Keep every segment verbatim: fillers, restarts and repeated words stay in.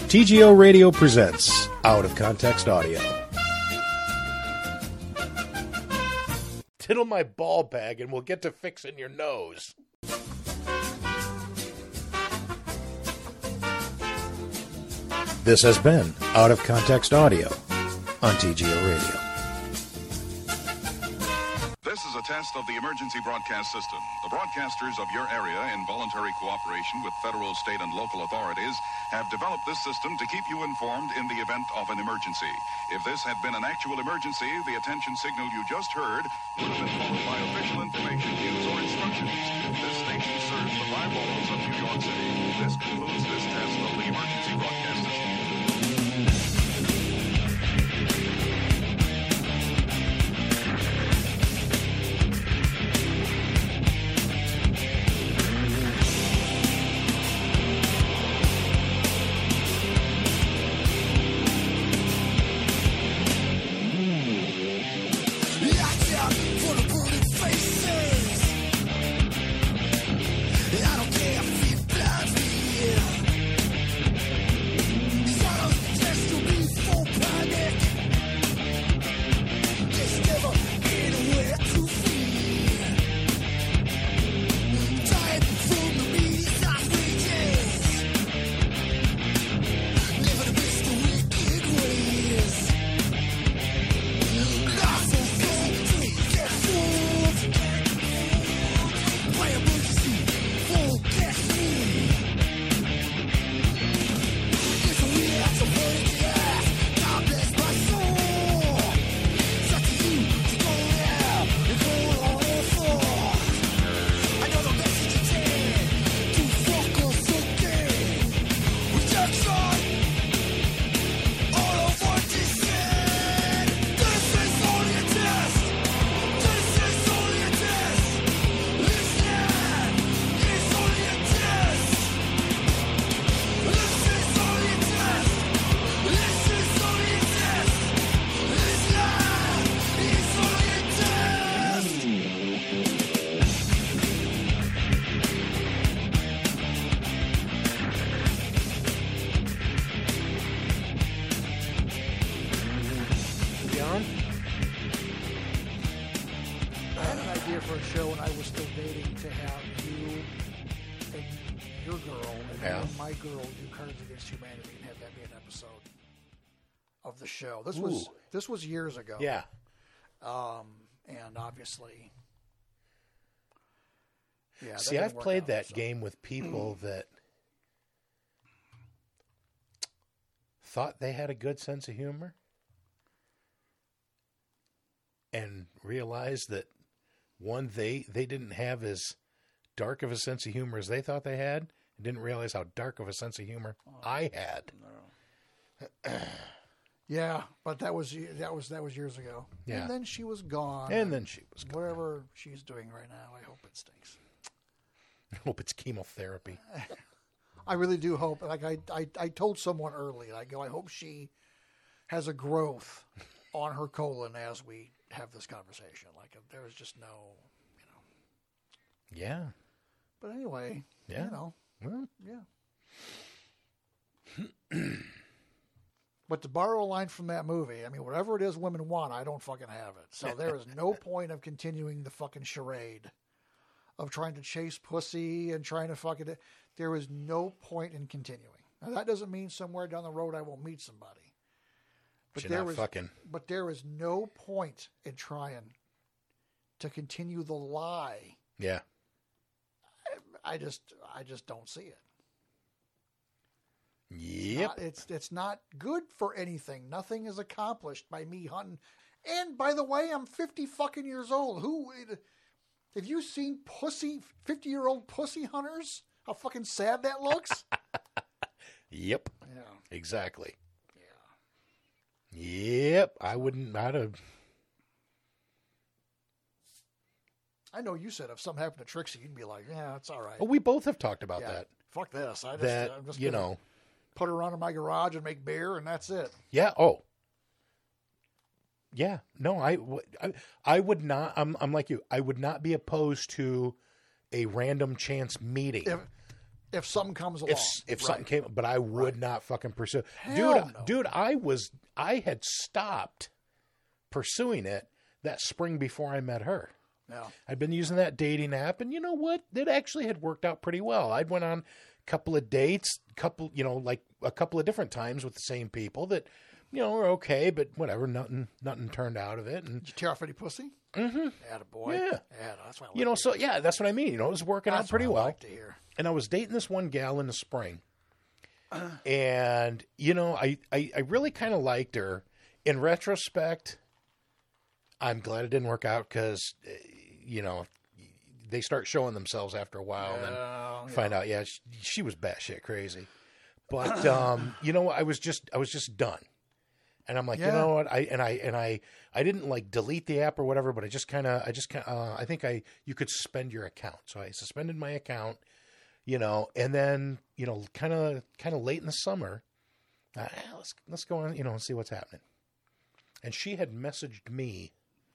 T G O Radio presents Out of Context Audio. Tiddle my ball bag and we'll get to fixing your nose. This has been Out of Context Audio on T G O Radio. This is a test of the emergency broadcast system. The broadcasters of your area, in voluntary cooperation with federal, state, and local authorities, have developed this system to keep you informed in the event of an emergency. If this had been an actual emergency, the attention signal you just heard would have been followed by official information, news, or instructions. This station serves the five boroughs of New York City. This concludes this test of the emergency broadcast system. Show. This Ooh. was this was years ago. Yeah. Um, and obviously, yeah. See, I've played out, that so. game with people that thought they had a good sense of humor and realized that one, they they didn't have as dark of a sense of humor as they thought they had, and didn't realize how dark of a sense of humor oh, I had. No. Yeah, but that was that was that was years ago. Yeah. And then she was gone. And then she was gone. Whatever she's doing right now, I hope it stinks. I hope it's chemotherapy. I really do hope. Like I, I, I told someone early, I go, I hope she has a growth on her colon as we have this conversation. Like there is just no, you know. Yeah. But anyway, yeah. you know, well, yeah. But to borrow a line from that movie, I mean, whatever it is women want, I don't fucking have it. So there is no point of continuing the fucking charade of trying to chase pussy and trying to fucking... There is no point in continuing. Now, that doesn't mean somewhere down the road I won't meet somebody. But You're there not is, fucking... But there is no point in trying to continue the lie. Yeah. I, I just, I just don't see it. Yep. It's not, it's it's not good for anything. Nothing is accomplished by me hunting. And by the way, I'm fifty fucking years old. Who have you seen pussy fifty year old pussy hunters? How fucking sad that looks. Yep. Yeah. Exactly. Yeah. Yep. I wouldn't. I'd have. I know you said if something happened to Trixie, you'd be like, "Yeah, it's all right." Oh, we both have talked about yeah. that. Fuck this. I just, that I'm just you know, put her on in my garage and make beer, and that's it. Yeah. Oh. Yeah. No, I, I, I would not. I'm, I'm like you. I would not be opposed to a random chance meeting. If, If something comes along. If if right. something came, but I would Right. not fucking pursue. Hell dude, no. dude, I was I had stopped pursuing it that spring before I met her. Yeah. I'd been using that dating app, and you know what? It actually had worked out pretty well. I'd went on a couple of dates, couple, you know, like a couple of different times with the same people that, you know, were okay, but whatever, nothing, nothing turned out of it. And Did you tear off any pussy? mm-hmm. Attaboy. Yeah. Yeah, that's what I like you know, to so hear. yeah, that's what I mean. You know, it was working That's out pretty what I well. like to hear. And I was dating this one gal in the spring, and you know, I I, I really kind of liked her. In retrospect, I'm glad it didn't work out because, you know, they start showing themselves after a while, and Yeah, then find out, yeah, she, she was batshit crazy. But um, you know, I was just I was just done, and I'm like, you Yeah. know what, I and I and I I didn't like delete the app or whatever, but I just kind of I just kind uh, I think I you could suspend your account, so I suspended my account, you know, and then you know, kind of kind of late in the summer, uh, let's let's go on, you know, and see what's happening. And she had messaged me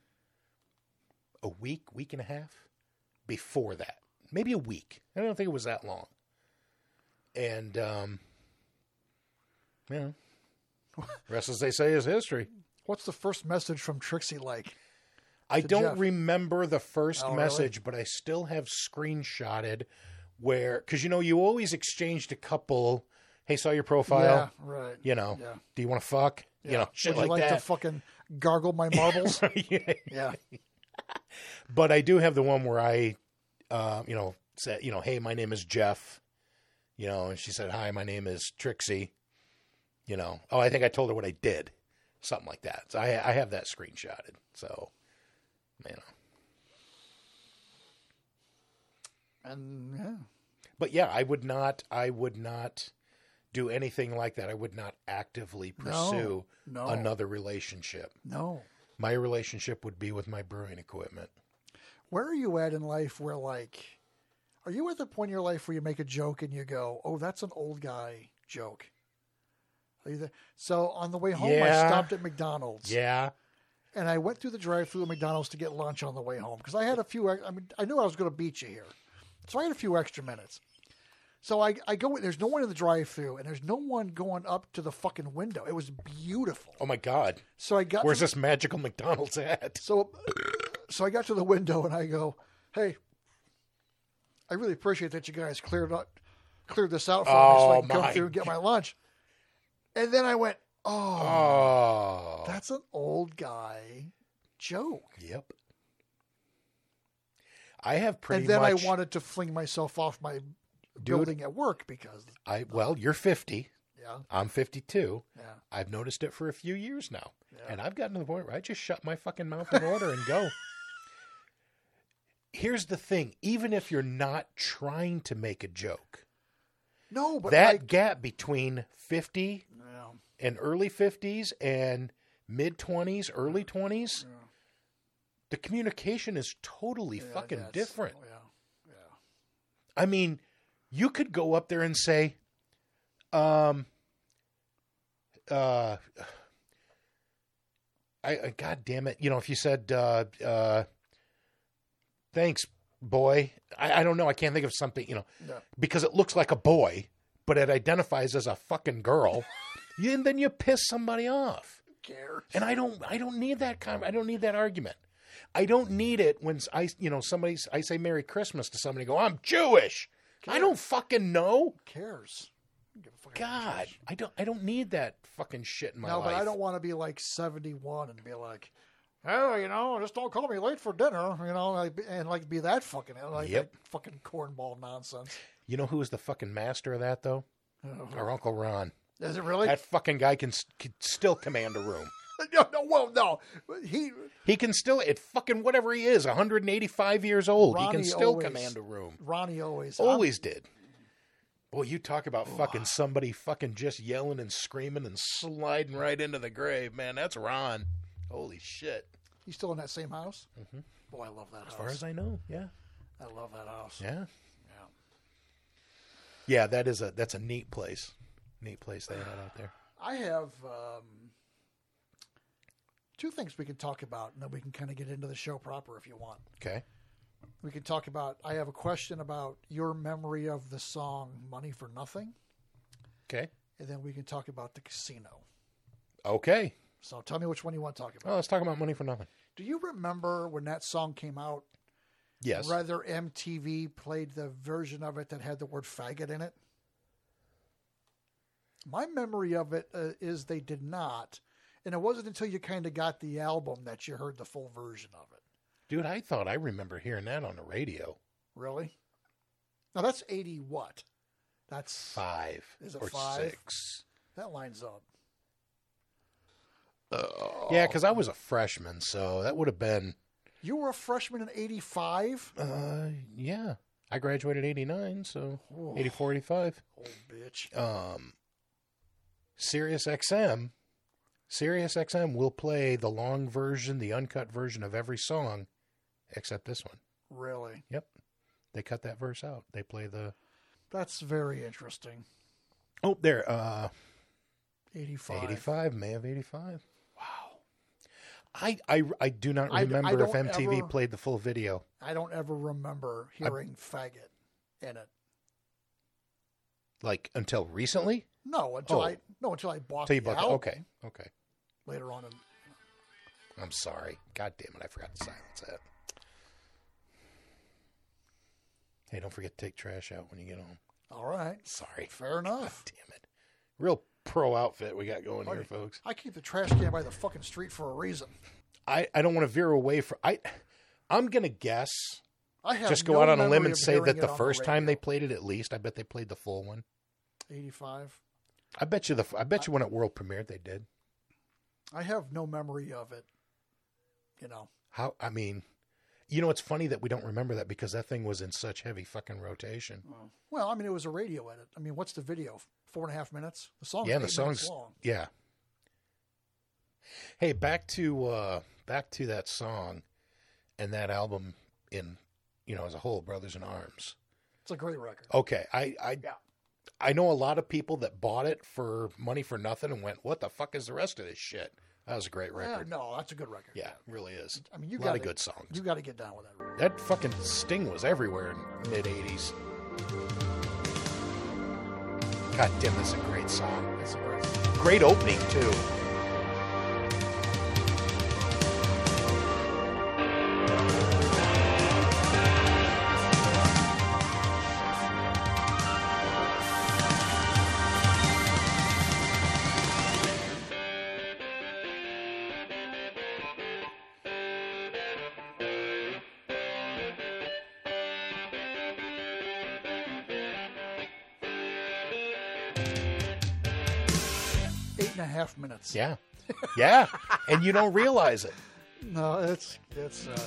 a week, week and a half before that. Maybe a week. I don't think it was that long. And, um, you know, rest as they say is history. What's the first message from Trixie like? I To don't Jeff. remember the first Oh, really? message, but I still have screenshotted where, because, you know, you always exchanged a couple, hey, saw your profile, Yeah, right. you know, Yeah. do you want to fuck? Yeah. You know, shit Would you like, like that. to fucking gargle my marbles? yeah. Yeah. But I do have the one where I, uh, you know, said, you know, hey, my name is Jeff, you know, and she said, hi, my name is Trixie, you know. Oh, I think I told her what I did, something like that. So I, I have that screenshotted. So, you know. And yeah. But yeah, I would not, I would not do anything like that. I would not actively pursue no. another relationship. No. My relationship would be with my brewing equipment. Where are you at in life where, like, are you at the point in your life where you make a joke and you go, oh, that's an old guy joke? Are you there? So on the way home, I Yeah. stopped at McDonald's. Yeah. And I went through the drive-thru at McDonald's to get lunch on the way home because I had a few, I mean, I knew I was going to beat you here. So I had a few extra minutes. So I, I go, there's no one in the drive-thru and there's no one going up to the fucking window. It was beautiful. Oh my God. So I got Where's to, this magical McDonald's at? So, so I got to the window and I go, hey, I really appreciate that you guys cleared up, cleared this out for me so I Oh, can come my through and get my lunch. And then I went, oh, Oh. that's an old guy joke. Yep. I have pretty And then much. I wanted to fling myself off my building at work because, I well, you're fifty. yeah, I'm fifty-two. yeah. I've noticed it for a few years now, Yeah. and I've gotten to the point where I just shut my fucking mouth in order and go. Here's the thing: even if you're not trying to make a joke, No, but that like, gap between fifty yeah, and early fifties and mid twenties, early twenties, yeah, the communication is totally yeah, fucking that's- different. Yeah, yeah. I mean, you could go up there and say, um, uh, I, I God damn it, you know, if you said, uh, uh, thanks, boy, I, I don't know, I can't think of something, you know, Yeah. because it looks like a boy, but it identifies as a fucking girl, and then you piss somebody off. Care. And I don't, I don't need that kind. I don't need that argument. I don't need it when I, you know, somebody, I say Merry Christmas to somebody, go, I'm Jewish. I don't fucking know. Who cares? I don't give a fuck. God, I don't, I don't need that fucking shit in my No, life. but I don't want to be like seventy-one and be like, oh, you know, just don't call me late for dinner, you know, like, and like be that fucking, like Yep. that fucking cornball nonsense. You know who is the fucking master of that though? Our Uncle Ron. Is it really? That fucking guy can, can still command a room. no, no, well, no. He, He can still, it fucking whatever he is, one hundred eighty-five years old. he Ronnie can still always- command a room. Ronnie always, Always did. Boy, you talk about fucking somebody fucking just yelling and screaming and sliding right into the grave, man. That's Ron. Holy shit. He's still in that same house? Mm-hmm. Boy, I love that house. As far as I know, yeah. I love that house. Yeah. Yeah. Yeah, that is a that's a neat place. Neat place they had out there. I have um, two things we can talk about, and then we can kind of get into the show proper if you want. Okay. We can talk about. I have a question about your memory of the song "Money for Nothing," Okay. and then we can talk about the casino. Okay. So tell me which one you want to talk about. Well, let's talk about Money for Nothing. Do you remember when that song came out? Yes. Whether M T V played the version of it that had the word faggot in it? My memory of it uh, is they did not. And it wasn't until you kind of got the album that you heard the full version of it. Dude, I thought I remember hearing that on the radio. Really? Now that's eighty what? That's Five Is it or five? six. That lines up. Yeah, because I was a freshman, so that would have been, You were a freshman in eighty-five? uh, yeah. I graduated eighty-nine, so Oh. eighty-four, eighty-five. Old bitch. Um, Sirius X M, Sirius X M will play the long version, the uncut version of every song, except this one. Really? Yep. They cut that verse out. They play the... That's very interesting. Oh, there. Uh, eighty-five. eighty-five, May of eighty-five. Wow. I, I, I do not I- I remember if don't M T V ever- played the full video. I don't ever remember hearing faggot in it. Like, until recently? No, until Oh. I no until I bought Until you the bought the, album okay, okay. later on. In, I'm sorry. God damn it, I forgot to silence that. Hey, don't forget to take trash out when you get home. all right, Sorry. fair God enough. damn it. Real pro outfit we got going here, Okay. folks. I keep the trash can by the fucking street for a reason. I, I don't want to veer away from... I, I'm going to guess, I have just go no out on a limb memory and of say hearing that it the on first time they radio. played it, at least, I bet they played the full one. eighty-five. I bet you the I bet you when it world premiered they did. I have no memory of it. You know, How I mean, you know, it's funny that we don't remember that because that thing was in such heavy fucking rotation. well, I mean, it was a radio edit. I mean, what's the video? Four and a half minutes. The song. Yeah, is the eight minutes song's long. yeah. Hey, back to uh back to that song and that album in, you know, as a whole, Brothers in Arms. It's a great record. Okay, I I Yeah. I know a lot of people that bought it for money for nothing and went, "What the fuck is the rest of this shit?" That was a great Yeah, record. no, that's a good record. Yeah, it really is. I mean, you a got lot of good songs. You got to get down with that. That fucking Sting was everywhere in mid eighties. God damn, that's a great song. It's a great. Great opening too. Eight and a half minutes. Yeah. Yeah. And you don't realize it. No, it's it's. Uh,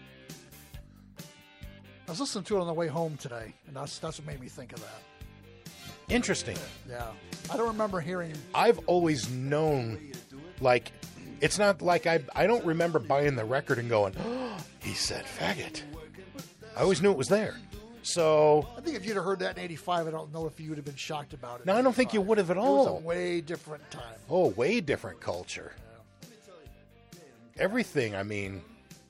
I was listening to it on the way home today, and that's that's what made me think of that. Interesting. Yeah, I don't remember hearing. I've always known, like, it's not like I I don't remember buying the record and going, oh, he said faggot. I always knew it was there. So, I think if you'd have heard that in eighty-five, I don't know if you would have been shocked about it. no, I don't think you would have at It was all. a way different time. Oh, way different culture. Everything, I mean,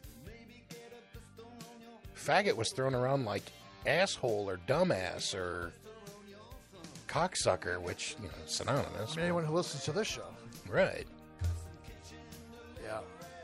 faggot was thrown around like asshole or dumbass or cocksucker, which, you know, synonymous. I mean, anyone who listens to this show, Right. yeah.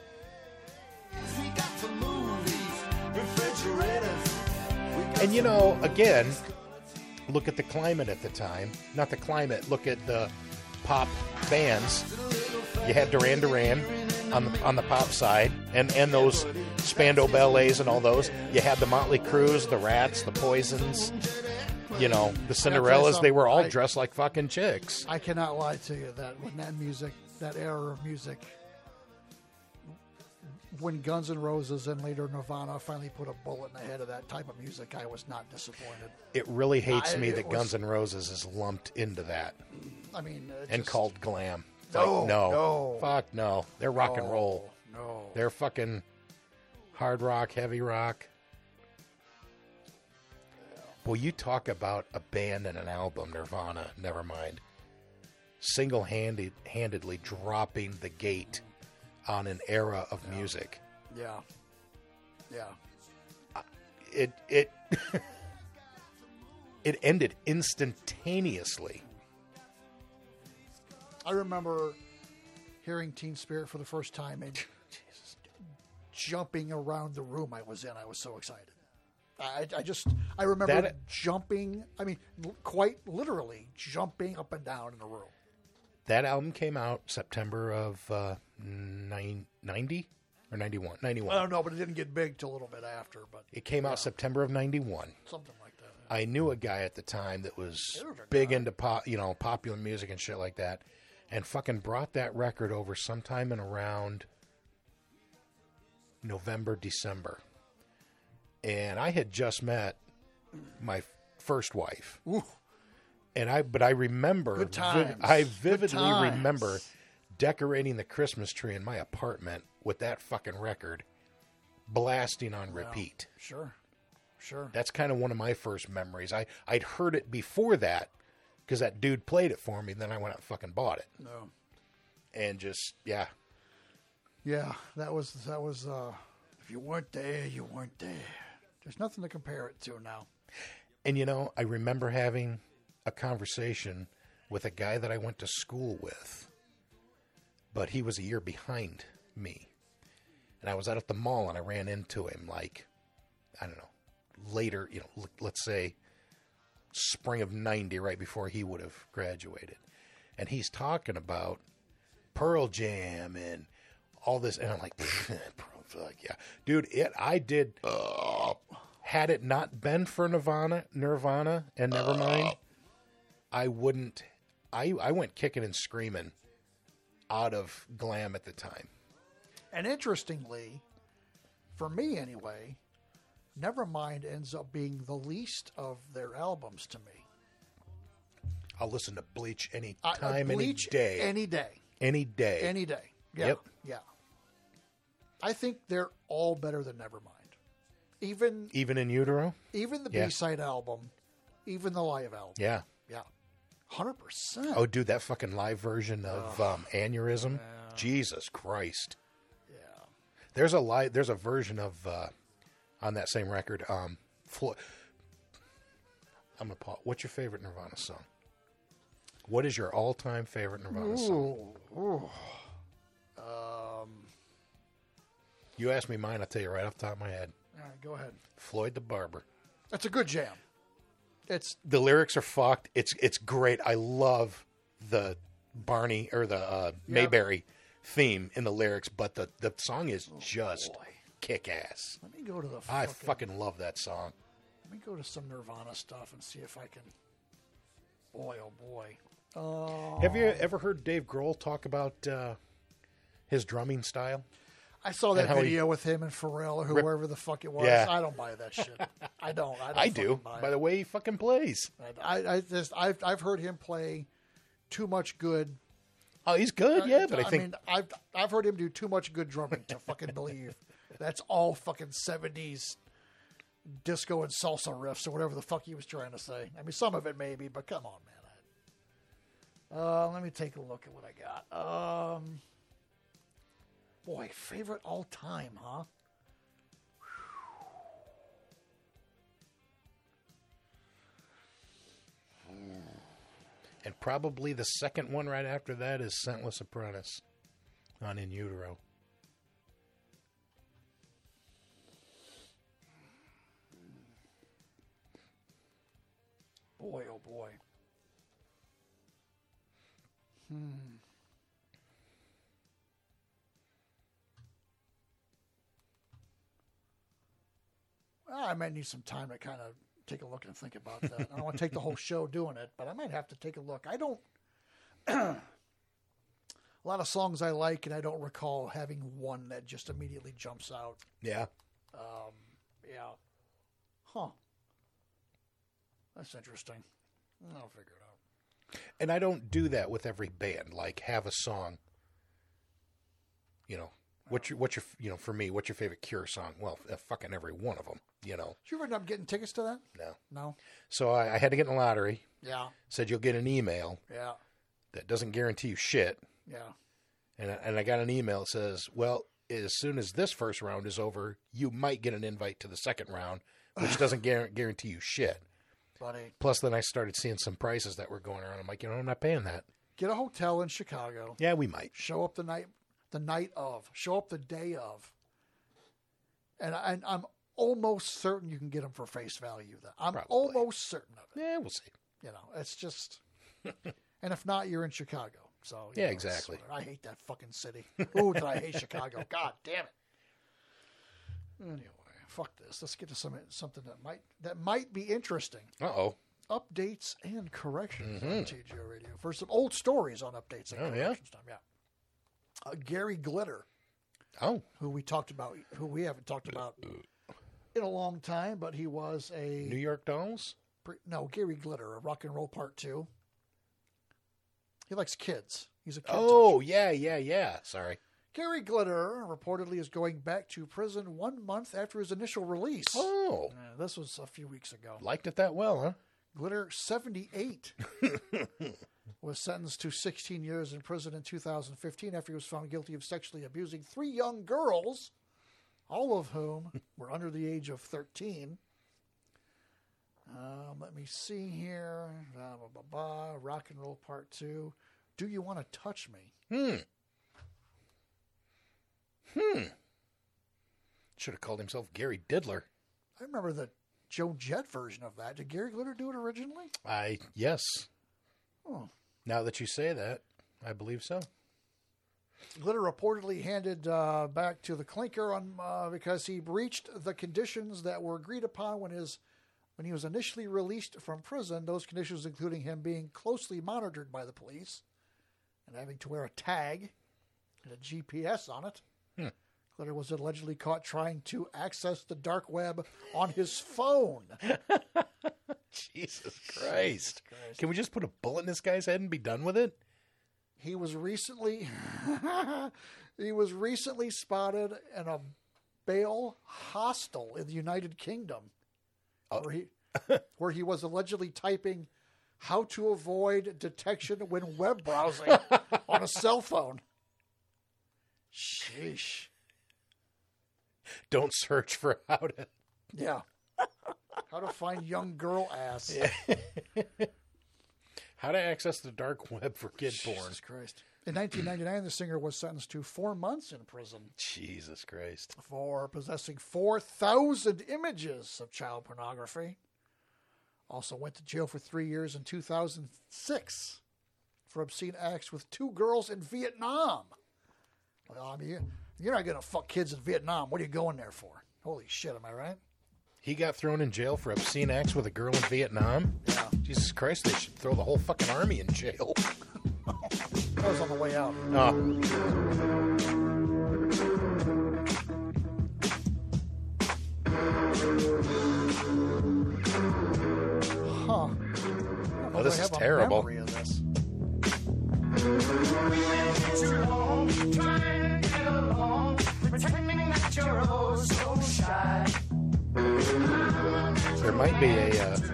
And, you know, again, look at the climate at the time. Not the climate, look at the pop bands. You had Duran Duran on the, on the pop side, and, and those Spandau Ballets and all those. You had the Motley Crues, the Rats, the Poisons, you know, the Cinderellas. They were all I- dressed like fucking chicks. I cannot lie to you that when that music, that era of music, when Guns N' Roses and later Nirvana finally put a bullet in the head of that type of music, I was not disappointed. It really hates I- me it that was- Guns N' Roses is lumped into that I mean, it and just- called glam. It's No, like, no, no. fuck no. They're rock and No, roll. No, They're fucking hard rock, heavy rock. Well, you talk about a band and an album, Nirvana, never mind. Single-handed, handedly dropping the gate on an era of music. yeah, yeah. it it it ended instantaneously. I remember hearing Teen Spirit for the first time and Jesus, jumping around the room I was in. I was so excited. I, I just, I remember That- jumping, I mean, l- quite literally jumping up and down in the room. That album came out September of uh, nine, ninety or ninety-one. ninety-one. I don't know, but it didn't get big till a little bit after, but It came out September of ninety-one. something like that. I knew a guy at the time that was There was a big guy. into pop, you know, popular music and shit like that, and fucking brought that record over sometime in around November, December. And I had just met my first wife, Ooh, and I, but I remember, Good times. I Good vividly times. remember decorating the Christmas tree in my apartment with that fucking record blasting on repeat. sure, sure. That's kind of one of my first memories. I, I'd heard it before that because that dude played it for me. Then I went out and fucking bought it. No. And just, yeah. Yeah, that was, that was, uh, if you weren't there, you weren't there. There's nothing to compare it to now. And, you know, I remember having a conversation with a guy that I went to school with, but he was a year behind me. And I was out at the mall and I ran into him like, I don't know, later, you know, l- let's say spring of ninety, right before he would have graduated. And he's talking about Pearl Jam and all this. And I'm like, Pearl, like, yeah, dude, it, I did, uh, had it not been for Nirvana, Nirvana and Nevermind, I wouldn't, I, I went kicking and screaming out of glam at the time. And interestingly, for me anyway, Nevermind ends up being the least of their albums to me. I'll listen to Bleach any I- I- time, Bleach any day. Any day. Any day. Any day. Yeah. Yep. Yeah. I think they're all better than Nevermind. Even Even in utero? even the Yeah. B-side album, even the live album. Yeah. Yeah. one hundred percent. Oh, dude, that fucking live version of um, Aneurysm? Jesus Christ. Yeah. There's a live, there's a version of, uh, on that same record, um, Flo- I'm going to pause. What's your favorite Nirvana song? What is your all-time favorite Nirvana song? Ooh. Ooh. Um, You ask me mine, I'll tell you right off the top of my head. all right, go ahead. Floyd the Barber. That's a good jam. It's The lyrics are fucked. It's it's great. I love the Barney or the uh, Mayberry theme in the lyrics, but the, the song is just boy. kick ass. let me go to the I fucking, fucking love that song. let me go to some Nirvana stuff and see if I can. Boy, oh boy. Uh, Have you ever heard Dave Grohl talk about uh, his drumming style? I saw that and how he- video with him and Pharrell or whoever the fuck it was. Yeah. I don't buy that shit. I don't. I, don't I do, fucking buy by it. the way he fucking plays. I, I just I've I've heard him play too much good. Oh, he's good, yeah, but I think mean I've I've heard him do too much good drumming to fucking believe that's all fucking seventies disco and salsa riffs or whatever the fuck he was trying to say. I mean, some of it maybe, but come on, man. Uh, let me take a look at what I got. Um, boy, favorite all time, huh? and probably the second one right after that is Scentless Apprentice on In Utero. Boy, oh boy. Hmm. Well, I might need some time to kind of take a look and think about that. I don't want to take the whole show doing it, but I might have to take a look. I don't. A lot of songs I like, and I don't recall having one that just immediately jumps out. Yeah. Um, yeah. Huh. That's interesting. I'll figure it out. And I don't do that with every band. Like, have a song. You know, what's your, what's your, you know, for me, what's your favorite Cure song? Well, uh, fucking every one of them, you know. Did you ever end up getting tickets to that? No. No? So I, I had to get in the lottery. Yeah. Said you'll get an email Yeah. that doesn't guarantee you shit. Yeah. And I, and I got an email that says, well, as soon as this first round is over, you might get an invite to the second round, which doesn't guar- guarantee you shit. Buddy, Plus, then I started seeing some prices that were going around. I'm like, you know, I'm not paying that. get a hotel in Chicago. Yeah, we might. Show up the night, the night of. Show up the day of. And, I, and I'm almost certain you can get them for face value. Then I'm Probably. almost certain of it. Yeah, we'll see. You know, it's just. And if not, you're in Chicago. So you Yeah, know, exactly. I hate that fucking city. Ooh, did I hate Chicago? God damn it. Anyway, fuck this. Let's get to some something that might that might be interesting. Uh oh. Updates and corrections Mm-hmm. on T G O Radio. For some old stories on updates and Oh, yeah? corrections time. Yeah. Uh, Gary Glitter, Oh. who we talked about, who we haven't talked about in a long time, but he was a New York Dolls? pre- no Gary Glitter, a Rock and Roll Part Two. He likes kids. He's a kid Oh, toucher. yeah, yeah, yeah. Sorry. Gary Glitter reportedly is going back to prison one month after his initial release. Oh. Uh, this was a few weeks ago. Liked it that well, huh? Glitter, seventy-eight, was sentenced to sixteen years in prison in two thousand fifteen after he was found guilty of sexually abusing three young girls, all of whom were under the age of thirteen. Um, let me see here. Blah, blah, blah, blah. Rock and Roll Part two. Do You Want to Touch Me? Hmm. Hmm. Should have called himself Gary Diddler. I remember the Joan Jett version of that. Did Gary Glitter do it originally? I, yes. Oh. Now that you say that, I believe so. Glitter reportedly handed uh, back to the clinker on uh, because he breached the conditions that were agreed upon when his when he was initially released from prison. Those conditions including him being closely monitored by the police and having to wear a tag and a G P S on it. Hmm. Glitter was allegedly caught trying to access the dark web on his phone. Jesus Christ. Can we just put a bullet in this guy's head and be done with it? He was recently he was recently spotted in a bail hostel in the United Kingdom, Oh. where he where he was allegedly typing "how to avoid detection when web browsing" on a cell phone. Sheesh. Don't search for how to. Yeah. How to find young girl ass. How to access the dark web for kid porn. Jesus Christ. In nineteen ninety-nine, the singer was sentenced to four months in prison Jesus Christ. for possessing four thousand images of child pornography. Also went to jail for three years in two thousand six for obscene acts with two girls in Vietnam. Well, I mean, you're not going to fuck kids in Vietnam. What are you going there for? Holy shit, am I right? He got thrown in jail for obscene acts with a girl in Vietnam? Yeah. Jesus Christ, they should throw the whole fucking army in jail. That was on the way out. Oh. Huh. Oh, this I is have a terrible. memory of this. There might be a. Uh,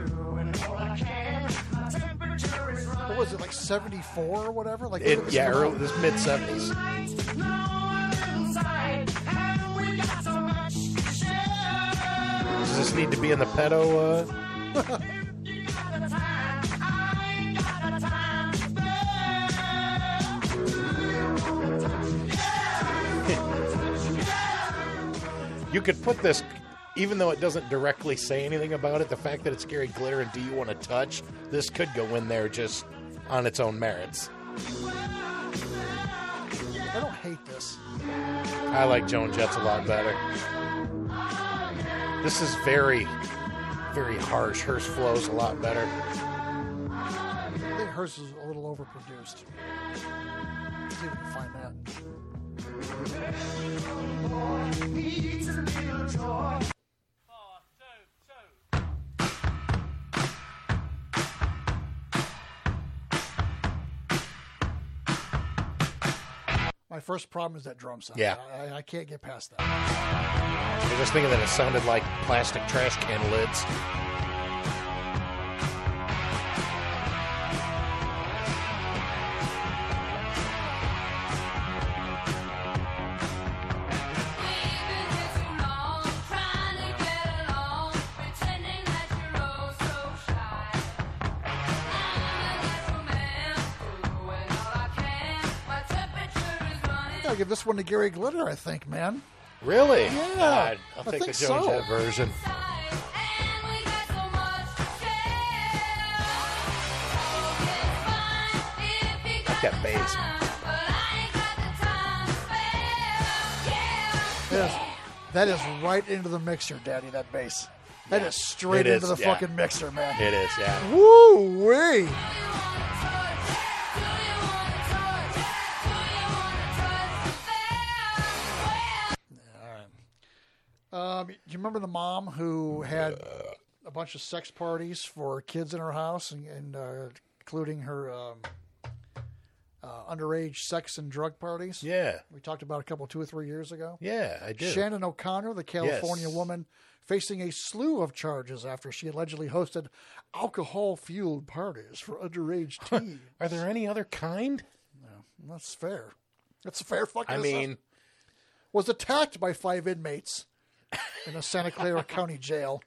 What was it, like seventy-four or whatever? Like it, when did this yeah, come early, out? this mid seventies. Does this need to be in the pedo? Uh... You could put this, even though it doesn't directly say anything about it, the fact that it's Gary Glitter and Do You Want to Touch, this could go in there just on its own merits. I don't hate this. I like Joan Jett's a lot better. This is very, very harsh. Hers flows a lot better. I think hers is a little overproduced. Let's see if we can find that. My first problem is that drum sound. Yeah. I, I can't get past that. I was just thinking that it sounded like plastic trash can lids. gotta give this one to Gary Glitter, I think, man. Really? Yeah, God, I'll I take think the Joan so. Jett version. That bass. That is, that is right into the mixer, Daddy, that bass. That is straight It into is, the yeah. fucking mixer, man. It is, yeah. Woo-wee! Um, do you remember the mom who had a bunch of sex parties for kids in her house, and, and uh, including her um, uh, underage sex and drug parties? Yeah. We talked about a couple, two or three years ago. Yeah, I did. Shannon O'Connor, the California Yes. woman, facing a slew of charges after she allegedly hosted alcohol-fueled parties for underage teens. Are there any other kind? No, that's fair. That's a fair fucking I assessment. mean, Was attacked by five inmates in a Santa Clara County jail.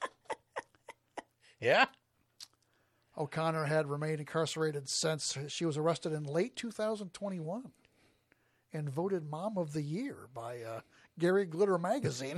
yeah. O'Connor had remained incarcerated since she was arrested in late two thousand twenty-one and voted Mom of the Year by uh, Gary Glitter magazine.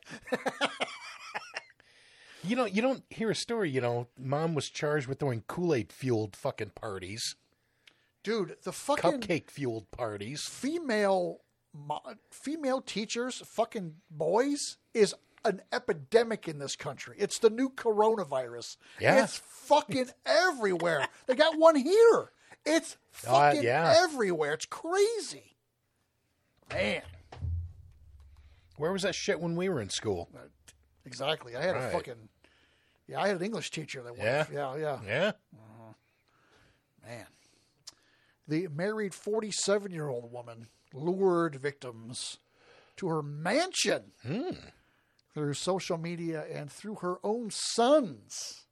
You know, you don't hear a story, you know, Mom was charged with throwing Kool-Aid fueled fucking parties, Dude, the fucking cupcake fueled parties. female mo- female teachers, fucking boys, is an epidemic in this country. It's the new coronavirus. Yeah. It's fucking everywhere. They got one here. It's Uh, fucking yeah. everywhere. It's crazy. Man. Where was that shit when we were in school? Exactly. I had Right. a fucking yeah, I had an English teacher that was Yeah? yeah, yeah. Yeah. Man. The married forty-seven-year-old woman lured victims to her mansion through social media and through her own sons.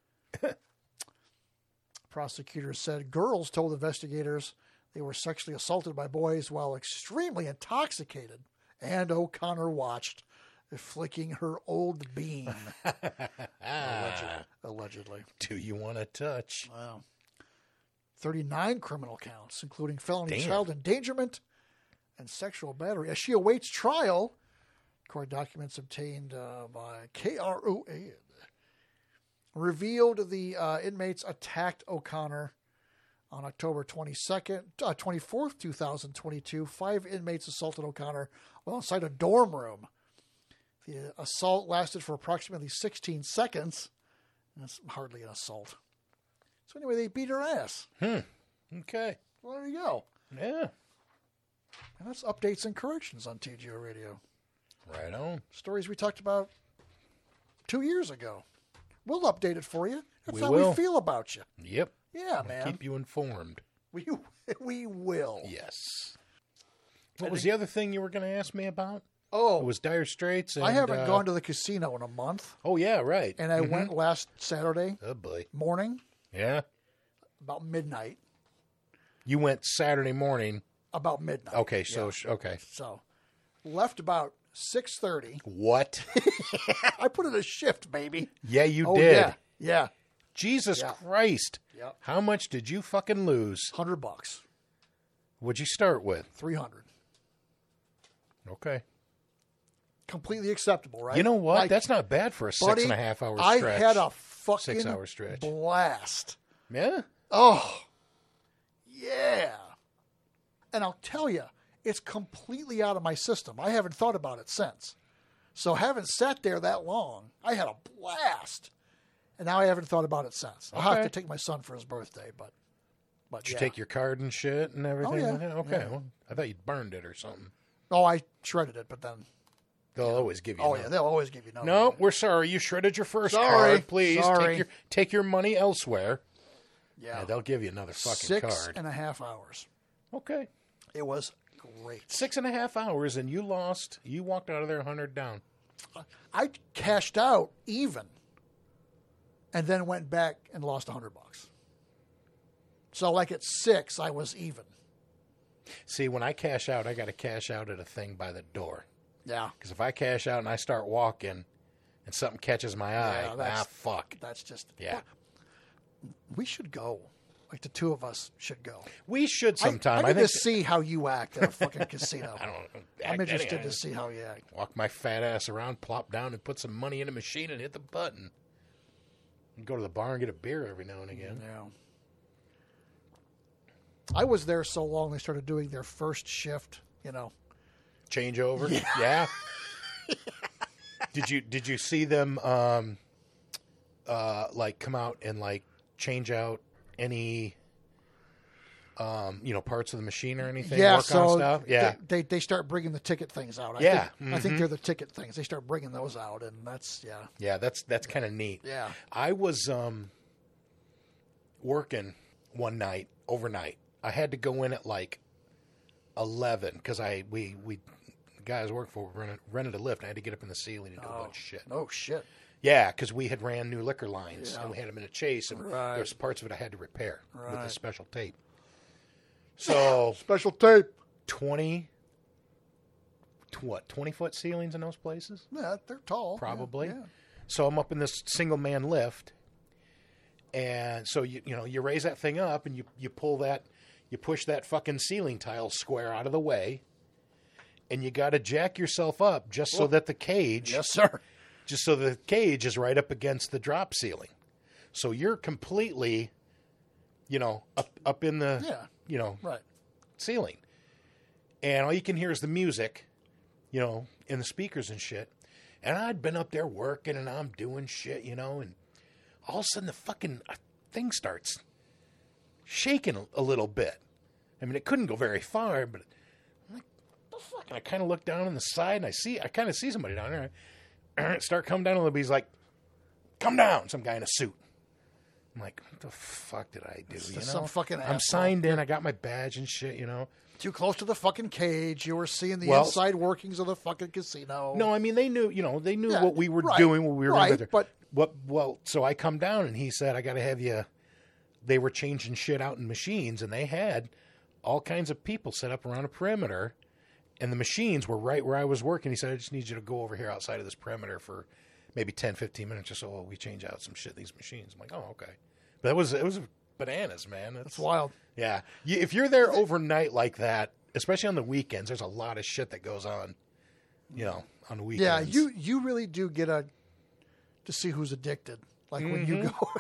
Prosecutors said girls told investigators they were sexually assaulted by boys while extremely intoxicated, and O'Connor watched, flicking her old bean. Allegedly. Allegedly. Do you want to touch? Wow. thirty-nine criminal counts, including felony Damn. child endangerment and sexual battery. As she awaits trial, court documents obtained uh, by K R O A revealed the uh, inmates attacked O'Connor on October twenty-second, uh, twenty-fourth, two thousand twenty-two. Five inmates assaulted O'Connor while inside a dorm room. The assault lasted for approximately sixteen seconds. That's hardly an assault. So anyway, they beat her ass. Okay. Well, there you go. Yeah. And that's updates and corrections on T G O Radio. Right on. Stories we talked about two years ago. We'll update it for you. That's We how will. we feel about you. Yep. Yeah, man. Keep you informed. We we will. Yes. What was the other thing you were going to ask me about? Oh, It was Dire Straits. And, I haven't uh, gone to the casino in a month, Oh, yeah, right. and I went last Saturday Oh, boy. morning Yeah. about midnight. You went Saturday morning. About midnight. Okay, so, Yeah. sh okay. So left about six thirty. What? I put in a shift, baby. Yeah, you Oh did. yeah, yeah. Jesus Yeah. Christ. Yep. How much did you fucking lose? Hundred bucks, What'd you start with? three hundred. Okay. Completely acceptable, right? You know what? Like, That's not bad for a six buddy, and a half hour I stretch. had a fucking Six-hour stretch. blast. Yeah? Oh, yeah. And I'll tell you, it's completely out of my system. I haven't thought about it since. So having sat there that long, I had a blast. And now I haven't thought about it since. I'll have Okay. to take my son for his birthday, but but Did you yeah. take your card and shit and everything? yeah. with it? Okay. Yeah. Well, I thought you burned it or something. Oh, I shredded it, but then They'll always give you oh another. yeah, they'll always give you no. No, we're sorry. You shredded your first Sorry. card. Please Sorry. take your take your money elsewhere. Yeah, Yeah, they'll give you another fucking six card. and a half hours. Okay. It was great. Six and a half hours and you lost. You walked out of there a hundred down. I cashed out even, and then went back and lost a hundred bucks. So, like at six, I was even. See, when I cash out, I got to cash out at a thing by the door. Yeah, Because if I cash out and I start walking, and something catches my eye, Yeah, that's- ah, fuck. that's just. Yeah. We should go. Like the two of us should go. We should I, sometime. I I, need think to see how you act at a fucking casino. I don't know. I'm act interested anyhow. to see how you act. Walk my fat ass around, plop down, and put some money in a machine and hit the button. And go to the bar and get a beer every now and again. Yeah. I was there so long they started doing their first shift, you know. Changeover. Yeah. Yeah. Did you did you see them um uh like come out and like change out any um you know parts of the machine or anything? Yeah, work so on stuff? Yeah. They, they they start bringing the ticket things out. I Yeah, think, I think mhm. they're the ticket things. They start bringing those out, and that's yeah, Yeah, that's that's kind of neat. yeah. I was um working one night overnight. I had to go in at like eleven because I we we the guys work for rented, rented a lift. And I had to get up in the ceiling and do a bunch of shit. Oh shit. Yeah, because we had ran new liquor lines Yeah. and we had them in a chase, and Right. there's parts of it I had to repair with Right. a special tape. So Special tape. twenty, tw- what twenty foot ceilings in those places? Yeah, they're tall. Probably. Yeah, yeah. So I'm up in this single man lift, and so you you know you raise that thing up and you you pull that you push that fucking ceiling tile square out of the way, and you got to jack yourself up just so Whoa. that the cage Yes, sir. just so the cage is right up against the drop ceiling, so you're completely, you know, up up in the Yeah. you know Right. ceiling, and all you can hear is the music, you know, in the speakers and shit. And I'd been up there working, and I'm doing shit, you know, and all of a sudden the fucking thing starts shaking a, a little bit. I mean, it couldn't go very far, but I'm like, the fuck? And I kind of look down on the side, and I see, I kind of see somebody down there. Start coming down a little bit. He's like, "Come down!" Some guy in a suit. I'm like, "What the fuck did I do?" It's You just know, some fucking I'm asshole. signed in. I got my badge and shit. You know. Too close to the fucking cage. You were seeing the Well- inside workings of the fucking casino. No, I mean they knew, you know, they knew Yeah, what we were right, doing when we were right, going there. but- what? Well, so I come down and he said, "I got to have you." They were changing shit out in machines, and they had all kinds of people set up around a perimeter, and the machines were right where I was working. He said, "I just need you to go over here outside of this perimeter for maybe ten, fifteen minutes or so while we change out some shit in these machines." I'm like, "Oh, okay." But that was it was bananas, man. That's wild. Yeah, you, if you're there overnight like that, especially on the weekends, there's a lot of shit that goes on. You know, on the weekends. Yeah, you you really do get a to see who's addicted. Like when you go,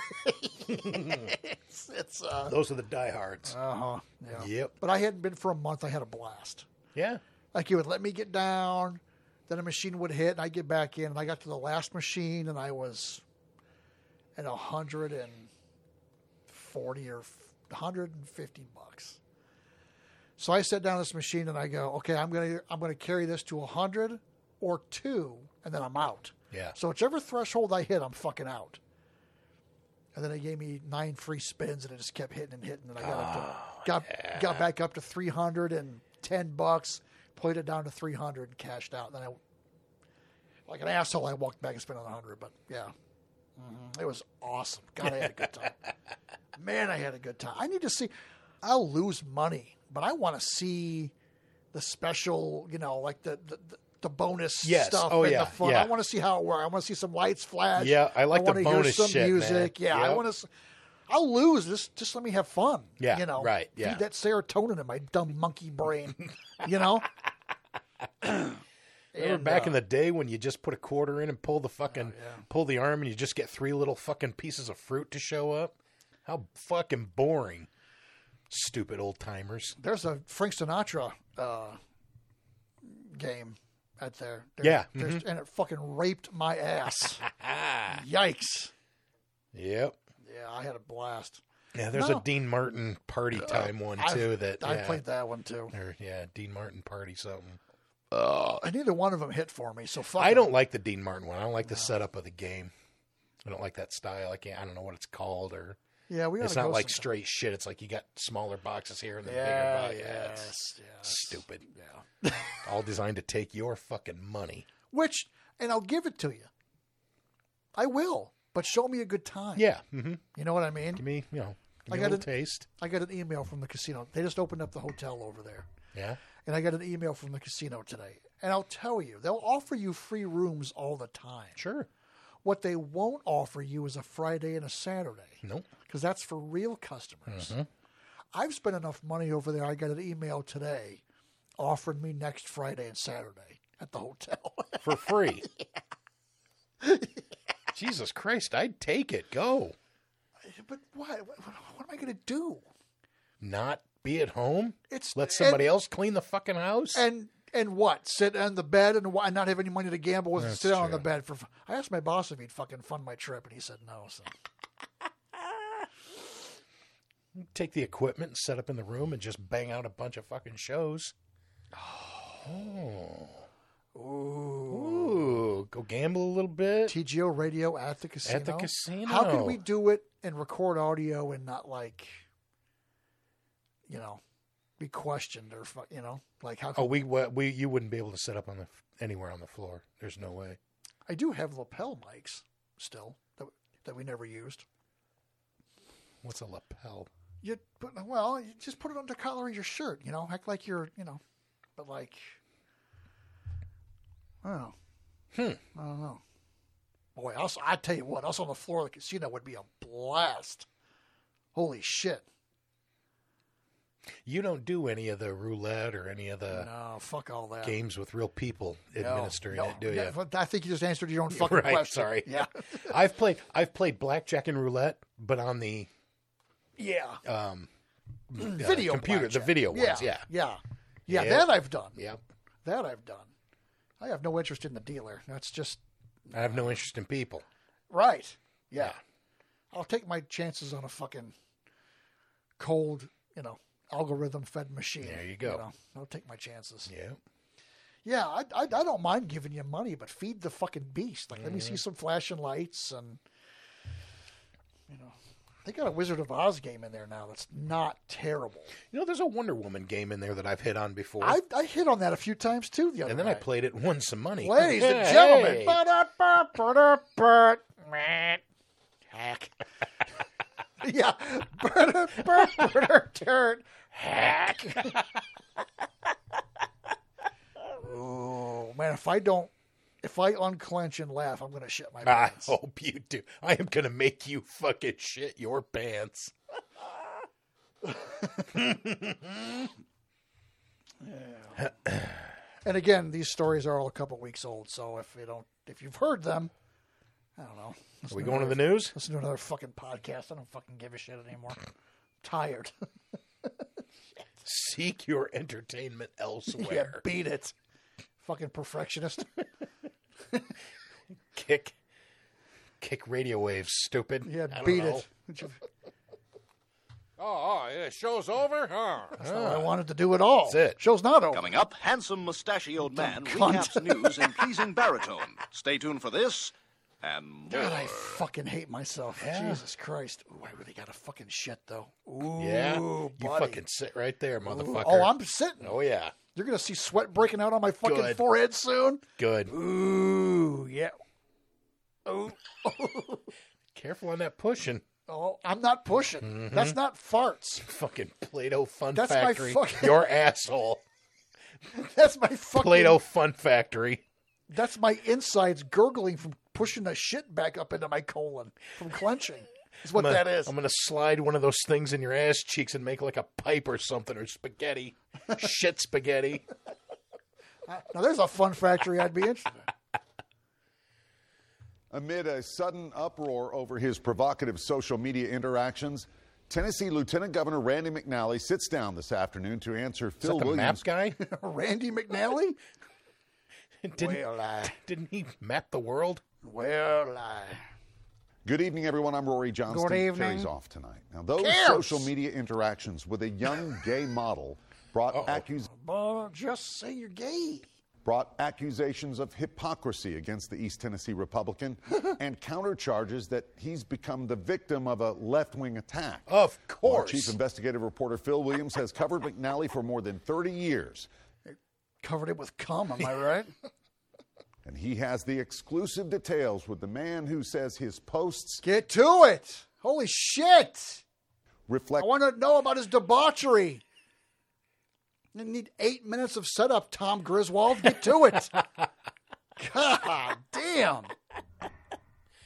it's, it's uh, Those are the diehards. uh huh, yeah. Yep. But I hadn't been for a month. I had a blast. Yeah. Like you would let me get down, then a machine would hit, and I get back in, and I got to the last machine, and I was at a hundred and forty or hundred and fifty bucks. So I set down this machine, and I go, okay, I'm gonna I'm gonna carry this to a hundred or two, and then I'm out. Yeah. So whichever threshold I hit, I'm fucking out. And then they gave me nine free spins, and it just kept hitting and hitting, and I got up to, got got back up to three hundred and ten bucks, played it down to three hundred, and cashed out. Then I, like an asshole, I walked back and spent another hundred. But yeah, mm-hmm. It was awesome. God, I had a good time. Man, I had a good time. I need to see. I'll lose money, but I want to see the special. You know, like the the. the the bonus Yes. stuff Oh, and yeah. the fun. Yeah. I want to see how it works. I want to see some lights flash. Yeah, I like the wanna bonus hear some shit, music. man. Yeah, I Yep. want to. I'll lose. Just just let me have fun. Yeah, you know, right, yeah. Feed that serotonin in my dumb monkey brain. You know. Remember And, back uh, in the day when you just put a quarter in and pull the fucking yeah. pull the arm and you just get three little fucking pieces of fruit to show up? How fucking boring. Stupid old timers. There's a Frank Sinatra uh, game out there. There's, Yeah, there's, and it fucking raped my ass. Yikes! Yep. Yeah, I had a blast. Yeah, there's No. a Dean Martin party time one I've- too that I yeah. played that one too. Or, yeah, Dean Martin party something. And neither one of them hit for me. So fuck I 'em. don't like the Dean Martin one. I don't like the setup of the game. I don't like that style. I can't. I don't know what it's called, or Yeah, we. it's oughta not go like sometime. straight shit. It's like you got smaller boxes here and then Yeah, bigger boxes. Yeah, it's yes, yes. stupid. Yeah. All designed to take your fucking money. Which, and I'll give it to you. I will, but show me a good time. Yeah. Mm-hmm. You know what I mean? Give me, you know, give I me a got little it. taste. I got an email from the casino. They just opened up the hotel over there. Yeah. And I got an email from the casino today. And I'll tell you, they'll offer you free rooms all the time. Sure. What they won't offer you is a Friday and a Saturday. Nope. Because that's for real customers. Mm-hmm. I've spent enough money over there. I got an email today offering me next Friday and Saturday at the hotel. For free. Jesus Christ, I'd take it. Go. But what? What, what am I going to do? Not be at home? It's Let somebody and, else clean the fucking house? And and what? Sit on the bed and why not have any money to gamble with? That's Sit down on true. the bed for. I asked my boss if he'd fucking fund my trip, and he said no. So Take the equipment and set up in the room and just bang out a bunch of fucking shows. Oh. ooh, Ooh. Go gamble a little bit. T G O radio at the casino. At the casino. How can we do it and record audio and not like, you know, be questioned or fu- you know, like how? Can Oh, we, we you wouldn't be able to set up on the anywhere on the floor. There's no way. I do have lapel mics still that that we never used. What's a lapel? You put well, you just put it under the collar of your shirt, you know, act like you're, you know, but like, I don't know. Hmm. I don't know. Boy, us, I tell you what, us on the floor of the casino would be a blast. Holy shit! You don't do any of the roulette or any of the No, fuck all that. games with real people No, administering no. it, do you? Yeah, but I think you just answered your own fucking Right, question. sorry. Yeah. I've played I've played blackjack and roulette, but on the Yeah. um, uh, Video computer, blackjack. the video yeah. ones. Yeah, Yeah. Yeah, Yeah. that I've done. yeah. That I've done. I have no interest in the dealer. That's just I have no interest in people. right. Yeah. Yeah. I'll take my chances on a fucking cold, you know, algorithm fed machine. There you go. know? I'll take my chances. Yeah. Yeah, I, I, I don't mind giving you money, but feed the fucking beast. Like, let me see some flashing lights and, you know, they got a Wizard of Oz game in there now that's not terrible. You know, there's a Wonder Woman game in there that I've hit on before. I, I hit on that a few times too the other and then I night. played it and won some money. Ladies and Yeah, gentlemen, hey. ba-da-ba-ba-da-ba. Hack. Yeah. Ba-da-ba-ba-da-turn. Hack. Oh, man, if I don't, if I unclench and laugh, I'm going to shit my I pants. hope you do. I am going to make you fucking shit your pants. And again, these stories are all a couple weeks old, so if you don't, if you've heard them, I don't know. Are we going to the news? Listen to another fucking podcast. I don't fucking give a shit anymore. I'm tired. Seek your entertainment Yeah, elsewhere. beat it. Fucking perfectionist. Kick. Kick radio waves, stupid. Yeah, I don't beat know. it. Which is- Oh, oh, yeah, show's over? Oh. That's not what I wanted to do at all. That's it. Show's not over. Coming up, handsome mustachioed man cunt. recaps news in pleasing baritone. Stay tuned for this and more. God, I fucking hate myself. Yeah. Jesus Christ. Ooh, I really got to fucking shit, though. Ooh, Yeah? You buddy. fucking sit right there, Ooh. motherfucker. Oh, I'm sitting. Oh, yeah. You're going to see sweat breaking out on my fucking Good. forehead soon. Good. Ooh, yeah. Ooh. Careful on that pushing. Oh, I'm not pushing. Mm-hmm. That's not farts. Fucking Play-Doh Fun That's my Factory. fucking- Your asshole. That's my fucking... Play-Doh Fun Factory. That's my insides gurgling from pushing the shit back up into my colon from clenching. Is what I'm gonna, that is. I'm going to slide one of those things in your ass cheeks and make like a pipe or something, or spaghetti. Shit spaghetti. Now, there's a fun factory I'd be interested in. Amid a sudden uproar over his provocative social media interactions, Tennessee Lieutenant Governor Randy McNally sits down this afternoon to answer Is Phil that the Williams' map guy? Randy McNally? didn't, Well, I... didn't he map the world? Well, I... Good evening, everyone. I'm Rory Johnston. Good evening. Carries off tonight. Now, those Cares. social media interactions with a young gay model brought, accus- But just say you're gay. brought accusations of hypocrisy against the East Tennessee Republican and countercharges that he's become the victim of a left-wing attack. Of While course. Chief Investigative Reporter Phil Williams has covered McNally for more than thirty years. Covered it with cum, am I right? And he has the exclusive details with the man who says his posts Get to it. Holy shit. reflect I want to know about his debauchery. You need eight minutes of setup, Tom Griswold. Get to it. God damn.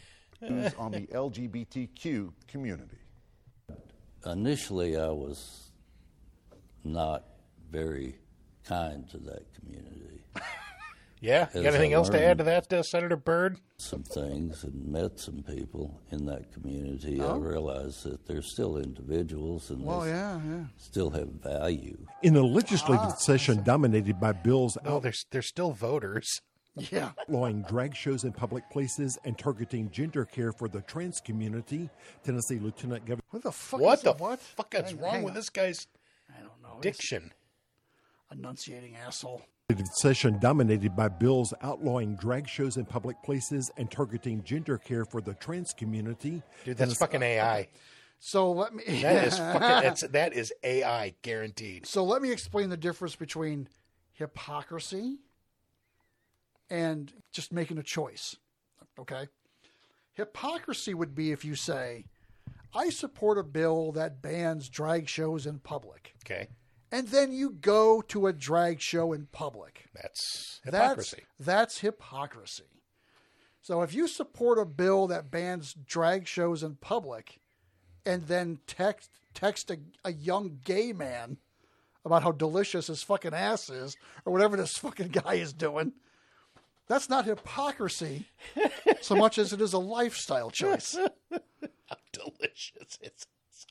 views on the L G B T Q community. Initially, I was not very kind to that community. Yeah? You As got anything I else to add to learned that, uh, Senator Byrd? Some things and met some people in that community, I Oh. realized that they're still individuals and Well, they yeah, yeah. still have value. In a legislative session dominated by bills No, they're, they're still voters. Yeah. outlawing drag shows in public places and targeting gender care for the trans community, Tennessee Lieutenant Governor What the fuck What is the it? What? fuck is Hang- wrong hang with on. this guy's I don't know. He's diction? enunciating asshole. session dominated by bills outlawing drag shows in public places and targeting gender care for the trans community. Dude, that's fucking A I. So let me. That is fucking. That's, that is A I guaranteed. So let me explain the difference between hypocrisy and just making a choice. Okay? Hypocrisy would be if you say, I support a bill that bans drag shows in public. Okay, And then you go to a drag show in public. that's hypocrisy. That's, that's hypocrisy. So if you support a bill that bans drag shows in public and then text text a, a young gay man about how delicious his fucking ass is or whatever this fucking guy is doing, that's not hypocrisy so much as it is a lifestyle choice. How delicious it's.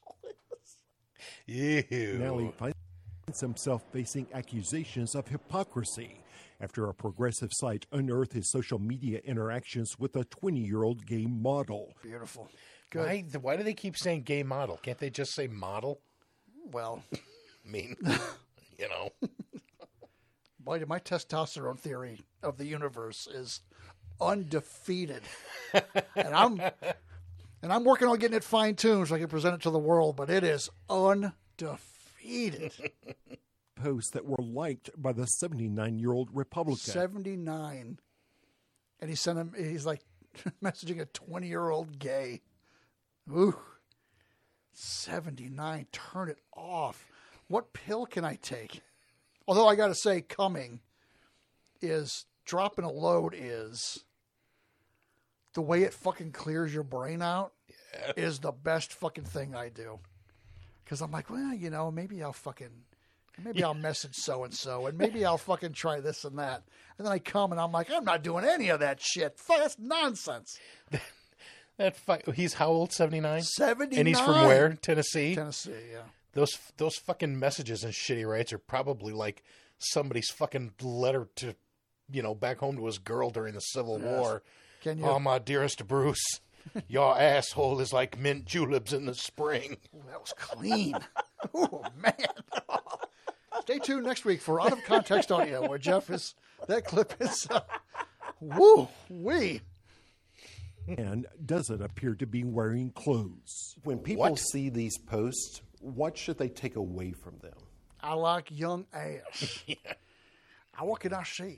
Ew. Nally finds himself facing accusations of hypocrisy after a progressive site unearthed his social media interactions with a twenty-year-old gay model. Beautiful. Good. Why, why do they keep saying gay model? Can't they just say model? Well, I mean, you know. boy, my testosterone theory of the universe is undefeated. and I'm and I'm working on getting it fine-tuned so I can present it to the world, but it is undefeated. Posts that were liked by the seventy-nine-year-old Republican. seventy-nine. And he sent him, he's like messaging a twenty-year-old gay. Ooh. seventy-nine. Turn it off. What pill can I take? Although I got to say, coming is, dropping a load is, the way it fucking clears your brain out yeah. is the best fucking thing I do. Because I'm like, well, you know, maybe I'll fucking, maybe yeah. I'll message so-and-so, and maybe I'll fucking try this and that. And then I come and I'm like, I'm not doing any of that shit. That's nonsense. That fu- he's how old? seventy-nine? seventy-nine. And he's from where? Tennessee? Tennessee, yeah. Those those fucking messages and shitty rights are probably like somebody's fucking letter to, you know, back home to his girl during the Civil Yes. War. Can you? Oh, my dearest Bruce, your asshole is like mint juleps in the spring. Ooh, that was clean. Oh, man. Stay tuned next week for Out of Context Audio, where Jeff is, that clip is, uh, woo, wee. And doesn't appear to be wearing clothes. When people What? see these posts, what should they take away from them? I like young ass. yeah. What can I say?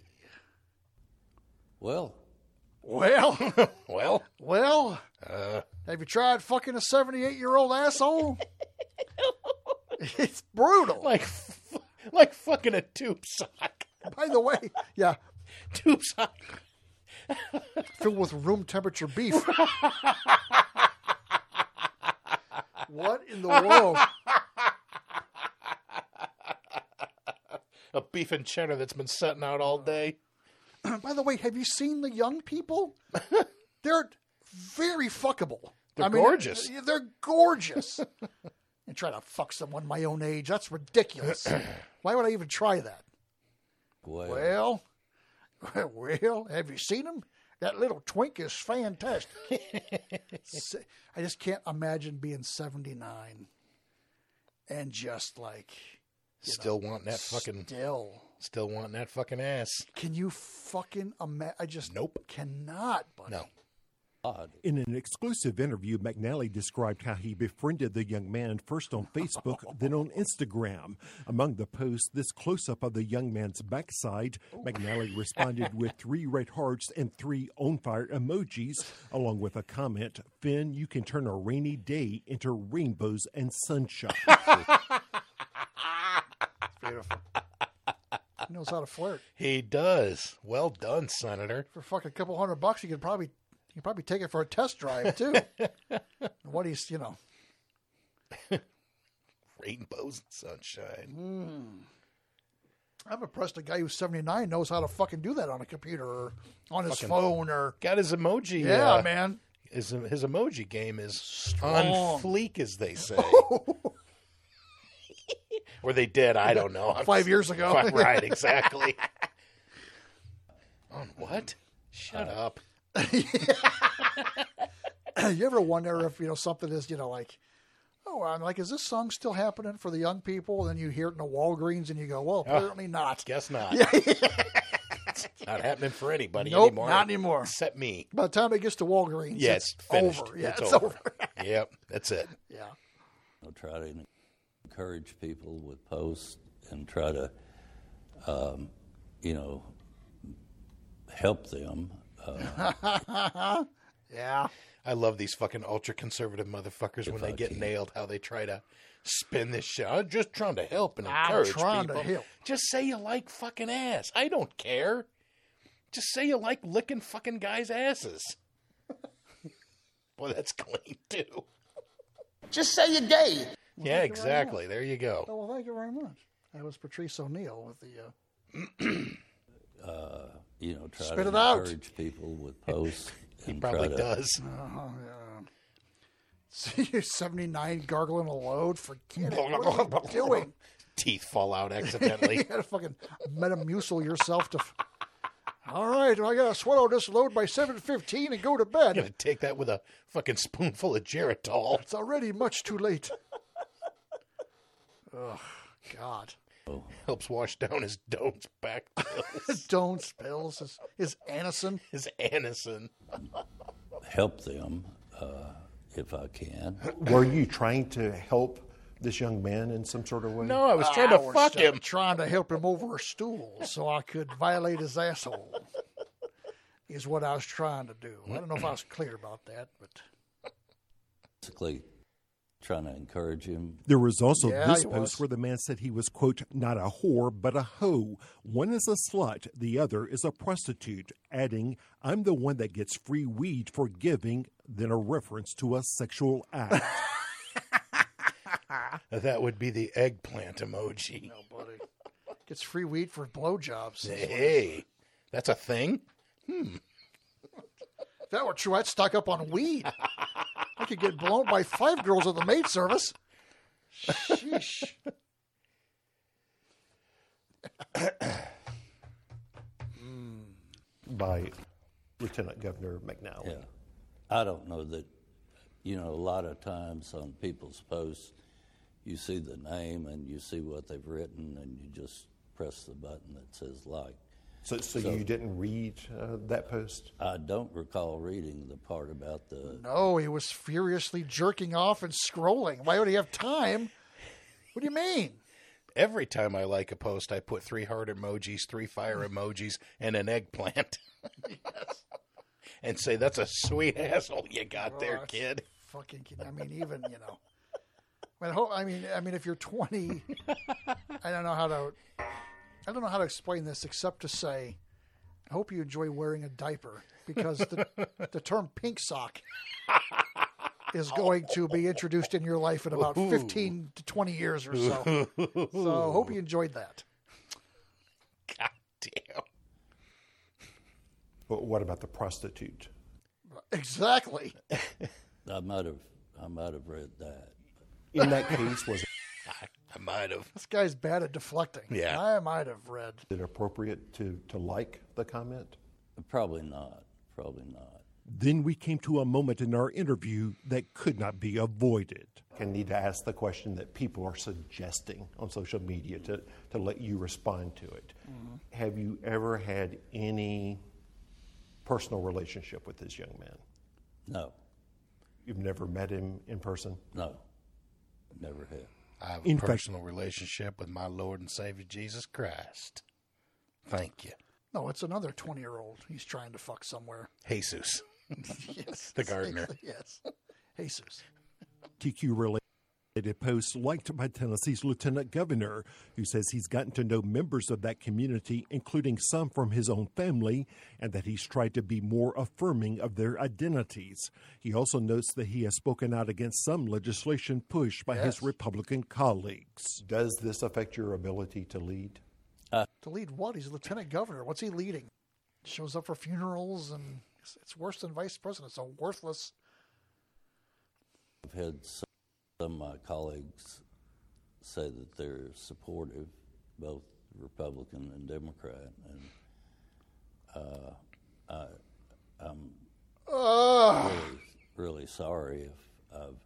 Well, Well, Well, well, uh, have you tried fucking a seventy-eight-year-old asshole? It's brutal. like f- like fucking a tube sock. By the way, yeah, Tube sock. filled with room temperature beef. What in the world? A beef and cheddar that's been setting out all day. By the way, have you seen the young people? They're very fuckable. They're I mean, gorgeous. They're gorgeous. And try to fuck someone my own age. That's ridiculous. Why would I even try that? well, Well, well, have you seen him? That little twink is fantastic. Se- I just can't imagine being seventy-nine and just like you Still know, wanting that fucking, still. still wanting that fucking ass. Can you fucking imagine? I just Nope. cannot, buddy. No. odd. In an exclusive interview, McNally described how he befriended the young man first on Facebook, then on Instagram. Among the posts, this close-up of the young man's backside, McNally responded with three red hearts and three on-fire emojis, along with a comment, Finn, you can turn a rainy day into rainbows and sunshine. Beautiful. He knows how to flirt. He does. Well done, Senator. For fucking a couple hundred bucks, you could probably You can probably take it for a test drive, too. What he's, you know. Rainbows and sunshine. Mm. I'm impressed a guy who's seventy-nine knows how to fucking do that on a computer or on his Fucking phone or. Got his emoji. Yeah, uh, man. His, his emoji game is Strong. on fleek, as they say. Or they did, I don't know. I'm Five years ago. Right, exactly. On what? Shut uh, up. You ever wonder if, you know, something is, you know, like, oh, I'm like, is this song still happening for the young people? And then you hear it in a Walgreens and you go, well, apparently oh, not. Guess not. Yeah. It's not happening for anybody nope, anymore. not anymore. Except me. By the time it gets to Walgreens, yeah, it's, it's finished. over. Yeah, it's, it's over. over. Yep, that's it. Yeah. I'll try to encourage people with posts and try to, um, you know, help them. Uh, yeah. I love these fucking ultra-conservative motherfuckers when they get can. nailed, how they try to spin this shit. I'm just trying to help and encourage I'm trying people. To help. Just say you like fucking ass. I don't care. Just say you like licking fucking guys' asses. Boy, that's clean, too. Just say you're gay. Well, yeah, exactly. You there you go. Oh, well, thank you very much. That was Patrice O'Neill with the... Uh... uh, you know, try Spit to it out. encourage people with posts. He probably to, does. Uh, yeah. See, you're seventy-nine gargling a load. Forget it. What are you doing? Teeth fall out accidentally. You gotta fucking Metamucil yourself to... All right, I gotta swallow this load by seven fifteen and go to bed. You gotta take that with a fucking spoonful of Geritol. It's already much too late. Oh, God. Oh. Helps wash down his Doan's back pills. Doan's pills. His, his Anacin. His Anacin. Help them uh, if I can. Were you trying to help this young man in some sort of way? No, I was trying I to was fuck him. Trying to help him over a stool so I could violate his asshole. Is what I was trying to do. I don't know if I was clear about that, but basically trying to encourage him. There was also yeah, this he post was. where the man said he was, quote, not a whore, but a hoe. One is a slut, the other is a prostitute, adding, I'm the one that gets free weed for giving, then a reference to a sexual act. That would be the eggplant emoji. No, buddy. Gets free weed for blowjobs. Hey, that's a thing? Hmm. If that were true, I'd stock up on weed. I could get blown by five girls at the maid service. Sheesh. By Lieutenant Governor McNally. Yeah. I don't know that, you know, a lot of times on people's posts, you see the name and you see what they've written and you just press the button that says like. So, so, So- you didn't read uh, that post? I don't recall reading the part about the. No, he was furiously jerking off and scrolling. Why would he have time? What do you mean? Every time I like a post, I put three heart emojis, three fire emojis, and an eggplant. Yes. And say, that's a sweet asshole you got Oh, there, that's kid. Fucking kid. I mean, even, you know. I mean, ho- I mean, I mean, if you're twenty, I don't know how to, I don't know how to explain this except to say, I hope you enjoy wearing a diaper because the, the term pink sock is going to be introduced in your life in about fifteen to twenty years or so. So I hope you enjoyed that. God damn. But what about the prostitute? Exactly. I might have. I might have read that. In that case, was I, I might have. This guy's bad at deflecting. Yeah. I might have read. it appropriate to, to like the comment? Probably not. Probably not. Then we came to a moment in our interview that could not be avoided. I need to ask the question that people are suggesting on social media to, to let you respond to it. Mm-hmm. Have you ever had any personal relationship with this young man? No. You've never met him in person? No. Never have. I have a In fact- personal relationship with my Lord and Savior Jesus Christ. Thank you. No, it's another twenty-year-old he's trying to fuck somewhere. Jesus. Yes. The gardener. Yes. Jesus. T Q relate. A post liked by Tennessee's lieutenant governor, who says he's gotten to know members of that community, including some from his own family, and that he's tried to be more affirming of their identities. He also notes that he has spoken out against some legislation pushed by Yes. his Republican colleagues. Does this affect your ability to lead? To lead what? He's lieutenant governor. What's he leading? Shows up for funerals, and it's, it's worse than vice president. So worthless. I've had some of my colleagues say that they're supportive, both Republican and Democrat, and uh, I, I'm Ugh. really, really sorry if I've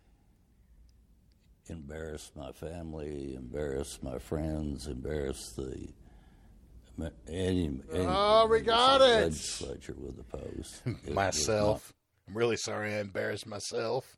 embarrassed my family, embarrassed my friends, embarrassed the any, any Oh, we got it. legislature with the post. It was Myself. I'm really sorry I embarrassed myself.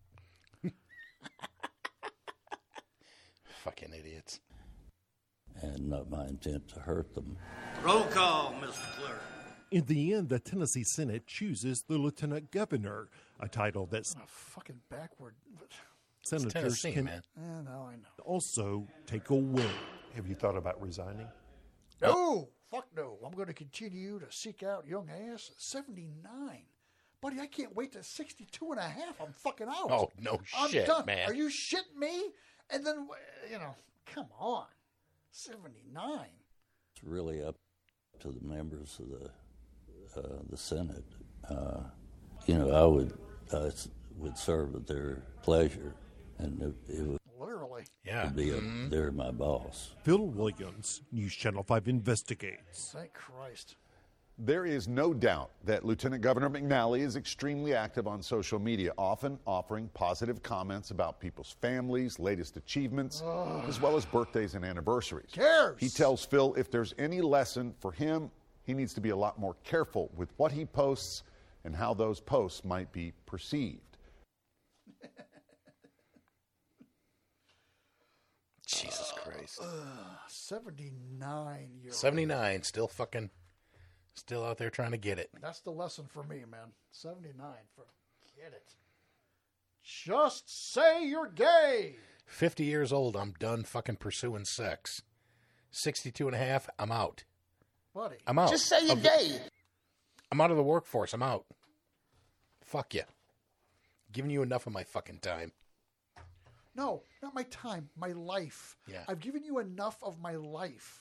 Fucking idiots. not- and not my intent to hurt them. Roll call, Mister Clerk. In the end, the Tennessee Senate chooses the lieutenant governor, a title that Oh, fucking backward. senators Tennessee, can man. Yeah, no, I know. also take away. Have you thought about resigning? No, fuck no. I'm going to continue to seek out young ass at seventy-nine. Buddy, I can't wait to sixty-two and a half. I'm fucking out. Oh, no I'm shit, done. man. Are you shitting me? And then, you know, come on. seventy-nine. It's really up to the members of the uh, the Senate. Uh, you know, I would I s- would serve at their pleasure, and it, it would Literally. Yeah. be up, they're my boss. Phil Williams, News Channel five investigates. Thank Christ. There is no doubt that Lieutenant Governor McNally is extremely active on social media, often offering positive comments about people's families, latest achievements, as well as birthdays and anniversaries. Cares. He tells Phil if there's any lesson for him, he needs to be a lot more careful with what he posts and how those posts might be perceived. Jesus Christ. seventy-nine year old. seventy-nine, still fucking, still out there trying to get it. That's the lesson for me, man. seventy-nine. Forget it. Just say you're gay. fifty years old, I'm done fucking pursuing sex. sixty-two and a half, I'm out. Buddy. I'm out. Just say you're Of the- gay. I'm out of the workforce. I'm out. Fuck you. Giving you enough of my fucking time. No, not my time, my life. Yeah. I've given you enough of my life.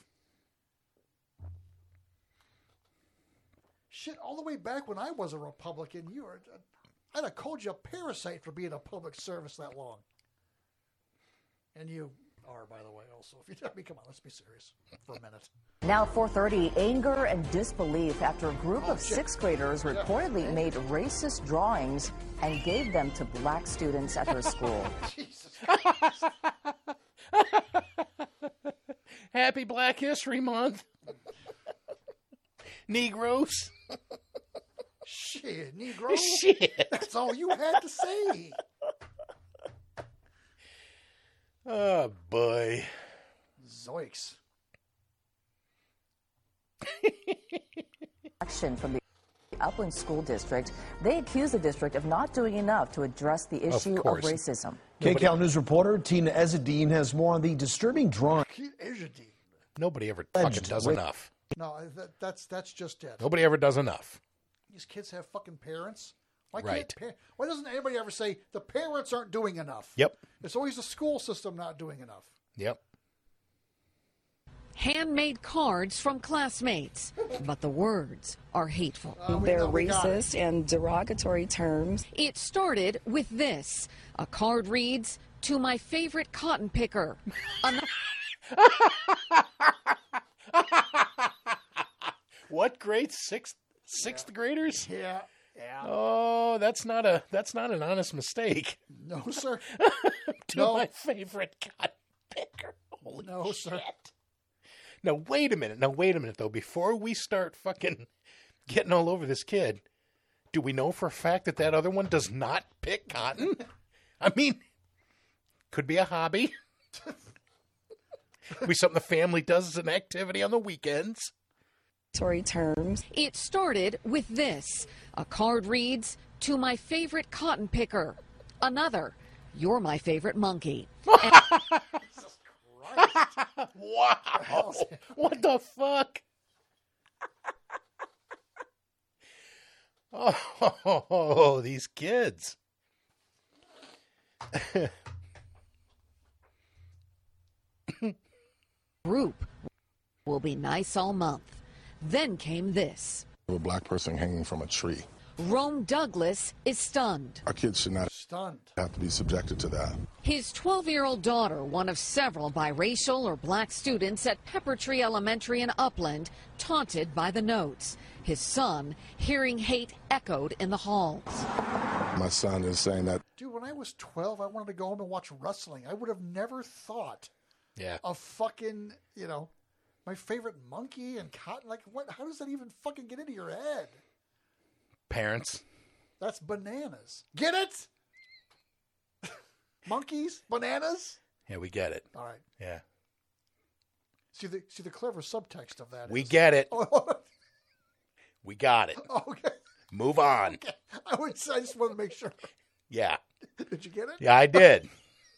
Shit, all the way back when I was a Republican, you were, I'd have called you a parasite for being a public service that long. And you are, by the way, also. If you, I mean, come on, let's be serious for a minute. Now four thirty, anger and disbelief after a group of sixth graders reportedly made racist drawings and gave them to black students at their school. Jesus. Happy Black History Month. Negroes. Shit, Negro. Shit. That's all you had to say. Oh, boy. Zoinks. Action from the Upland School District. They accuse the district of not doing enough to address the issue of, course. racism. K C A L News reporter Tina Ezzedine has more on the disturbing drawing. Nobody ever fucking does Wait. enough. No, that, that's that's just it. Nobody ever does enough. These kids have fucking parents. Why Right. can't pa- why doesn't anybody ever say the parents aren't doing enough? Yep. It's always the school system not doing enough. Yep. Handmade cards from classmates, but the words are hateful. They're racist and derogatory terms. It started with this. A card reads, "To my favorite cotton picker." An- What grade? Sixth sixth graders? Yeah. Yeah. Oh, that's not a that's not an honest mistake. No, sir. To No. my favorite cotton picker. Holy No, shit. sir. Now wait a minute. Now wait a minute though. Before we start fucking getting all over this kid, do we know for a fact that that other one does not pick cotton? I mean, could be a hobby. Could be something the family does as an activity on the weekends. Terms. It started with this. A card reads, "To my favorite cotton picker." Another, You're My Favorite Monkey. Wow. What the fuck? Oh, these kids. Group will be nice all month. Then came this. A black person hanging from a tree. Rome Douglas is stunned. Our kids should not stunned. have to be subjected to that. His twelve-year-old daughter, one of several biracial or black students at Pepper Tree Elementary in Upland, taunted by the notes. His son hearing hate echoed in the halls. My son is saying that. Dude, when I was twelve, I wanted to go home and watch wrestling. I would have never thought yeah. of fucking, you know, My Favorite Monkey and Cotton. Like, what? How does that even fucking get into your head? Parents. That's bananas. Get it? Monkeys? Bananas? Yeah, we get it. All right. Yeah. See the see the clever subtext of that. We is, get it. Oh, we got it. okay. Move on. Okay. I would. I just wanted to make sure. Yeah. Did you get it? Yeah, I did.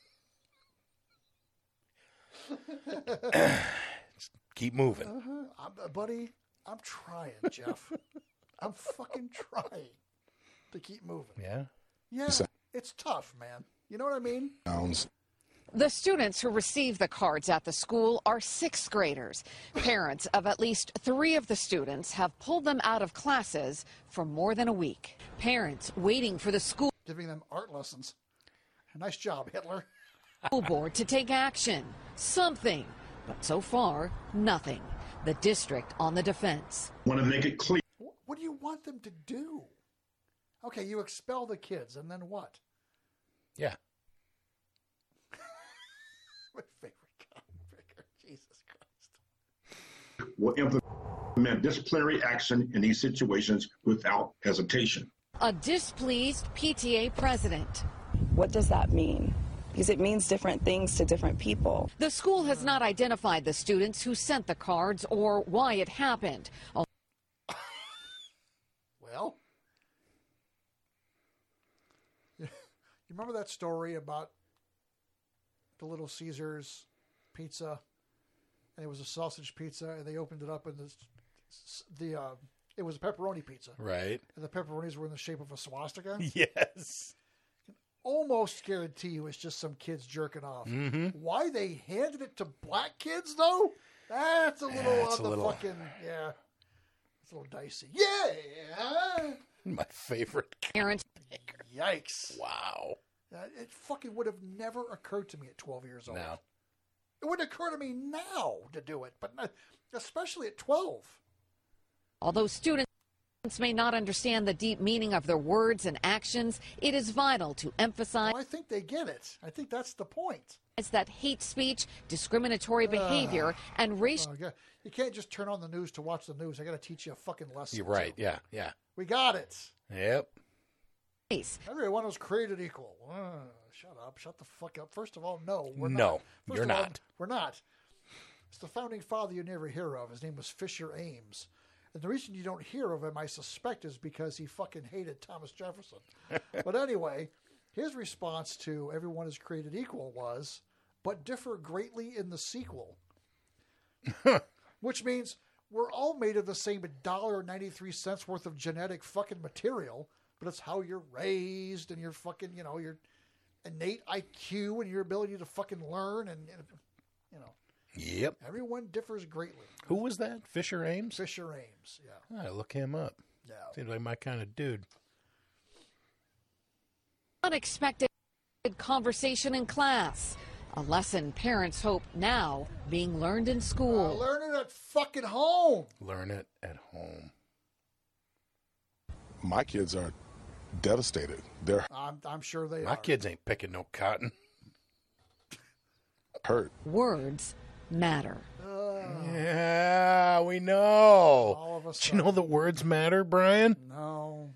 Keep moving. Uh-huh. I'm, buddy, I'm trying, Jeff. I'm fucking trying to keep moving. Yeah? Yeah, it's tough, man. You know what I mean? Sounds. The students who receive the cards at the school are sixth graders. Parents of at least three of the students have pulled them out of classes for more than a week. Parents waiting for the school Giving them art lessons. Nice job, Hitler. School board to take action. Something. But so far, nothing. The district on the defense. Want to make it clear. What do you want them to do? Okay, you expel the kids, and then what? Yeah. My favorite cotton picker. Jesus Christ. Will implement disciplinary action in these situations without hesitation. A displeased P T A president. What does that mean? Because it means different things to different people. The school has not identified the students who sent the cards or why it happened. Well, you remember that story about the Little Caesars pizza? And it was a sausage pizza, and they opened it up, and the, the uh, it was a pepperoni pizza. Right. And the pepperonis were in the shape of a swastika. Yes. Almost guarantee you it's just some kids jerking off. Mm-hmm. Why they handed it to black kids, though? That's a little Yeah, on a the little... fucking, yeah. It's a little dicey. Yeah! My favorite parents. Yikes. Wow. Uh, it fucking would have never occurred to me at twelve years old. No. It wouldn't occur to me now to do it, but not, especially at twelve. Although students may not understand the deep meaning of their words and actions, it is vital to emphasize Well, I think they get it. I think that's the point. that hate speech, discriminatory behavior, and racial. Oh, yeah. You can't just turn on the news to watch the news. I got to teach you a fucking lesson. You're right. too. Yeah. Yeah. We got it. Yep. Everyone was created equal. Uh, shut up. Shut the fuck up. First of all, no. We're No, not. First you're of all, not. We're not. It's the founding father you never hear of. His name was Fisher Ames. And the reason you don't hear of him, I suspect, is because he fucking hated Thomas Jefferson. But anyway, his response to everyone is created equal was, but differ greatly in the sequel. Which means we're all made of the same one dollar and ninety-three cents worth of genetic fucking material, but it's how you're raised and your fucking, you know, your innate I Q and your ability to fucking learn and, you know. Yep. Everyone differs greatly. Who was that? Fisher Ames? Fisher Ames, yeah. I look him up. Yeah. Seems like my kind of dude. Unexpected conversation in class. A lesson parents hope now being learned in school. Uh, learn it at fucking home. Learn it at home. My kids are devastated. They're I'm, I'm sure they My are. kids ain't picking no cotton. hurt. Words matter. Uh, Yeah, we know. All of a Do you know the words matter, Brian? No.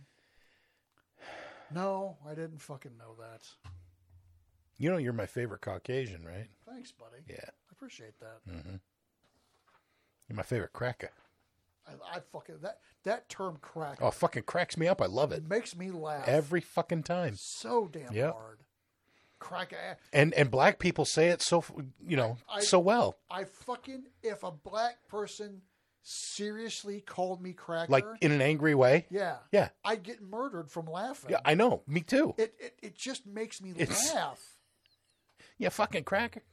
No, I didn't fucking know that. You know you're my favorite Caucasian, right? Thanks, buddy. Yeah. I appreciate that. Mm-hmm. You're my favorite cracker. I, I fucking that that term crack. Oh, fucking cracks me up. I love it. It makes me laugh Every fucking time. so damn Yep. hard. crack ass. And and black people say it so you know I, so well. I fucking if a black person seriously called me cracker, Like in an angry way. yeah, Yeah. I'd get murdered from laughing. Yeah, I know. Me too. It it, it just makes me It's- laugh. Yeah, fucking cracker.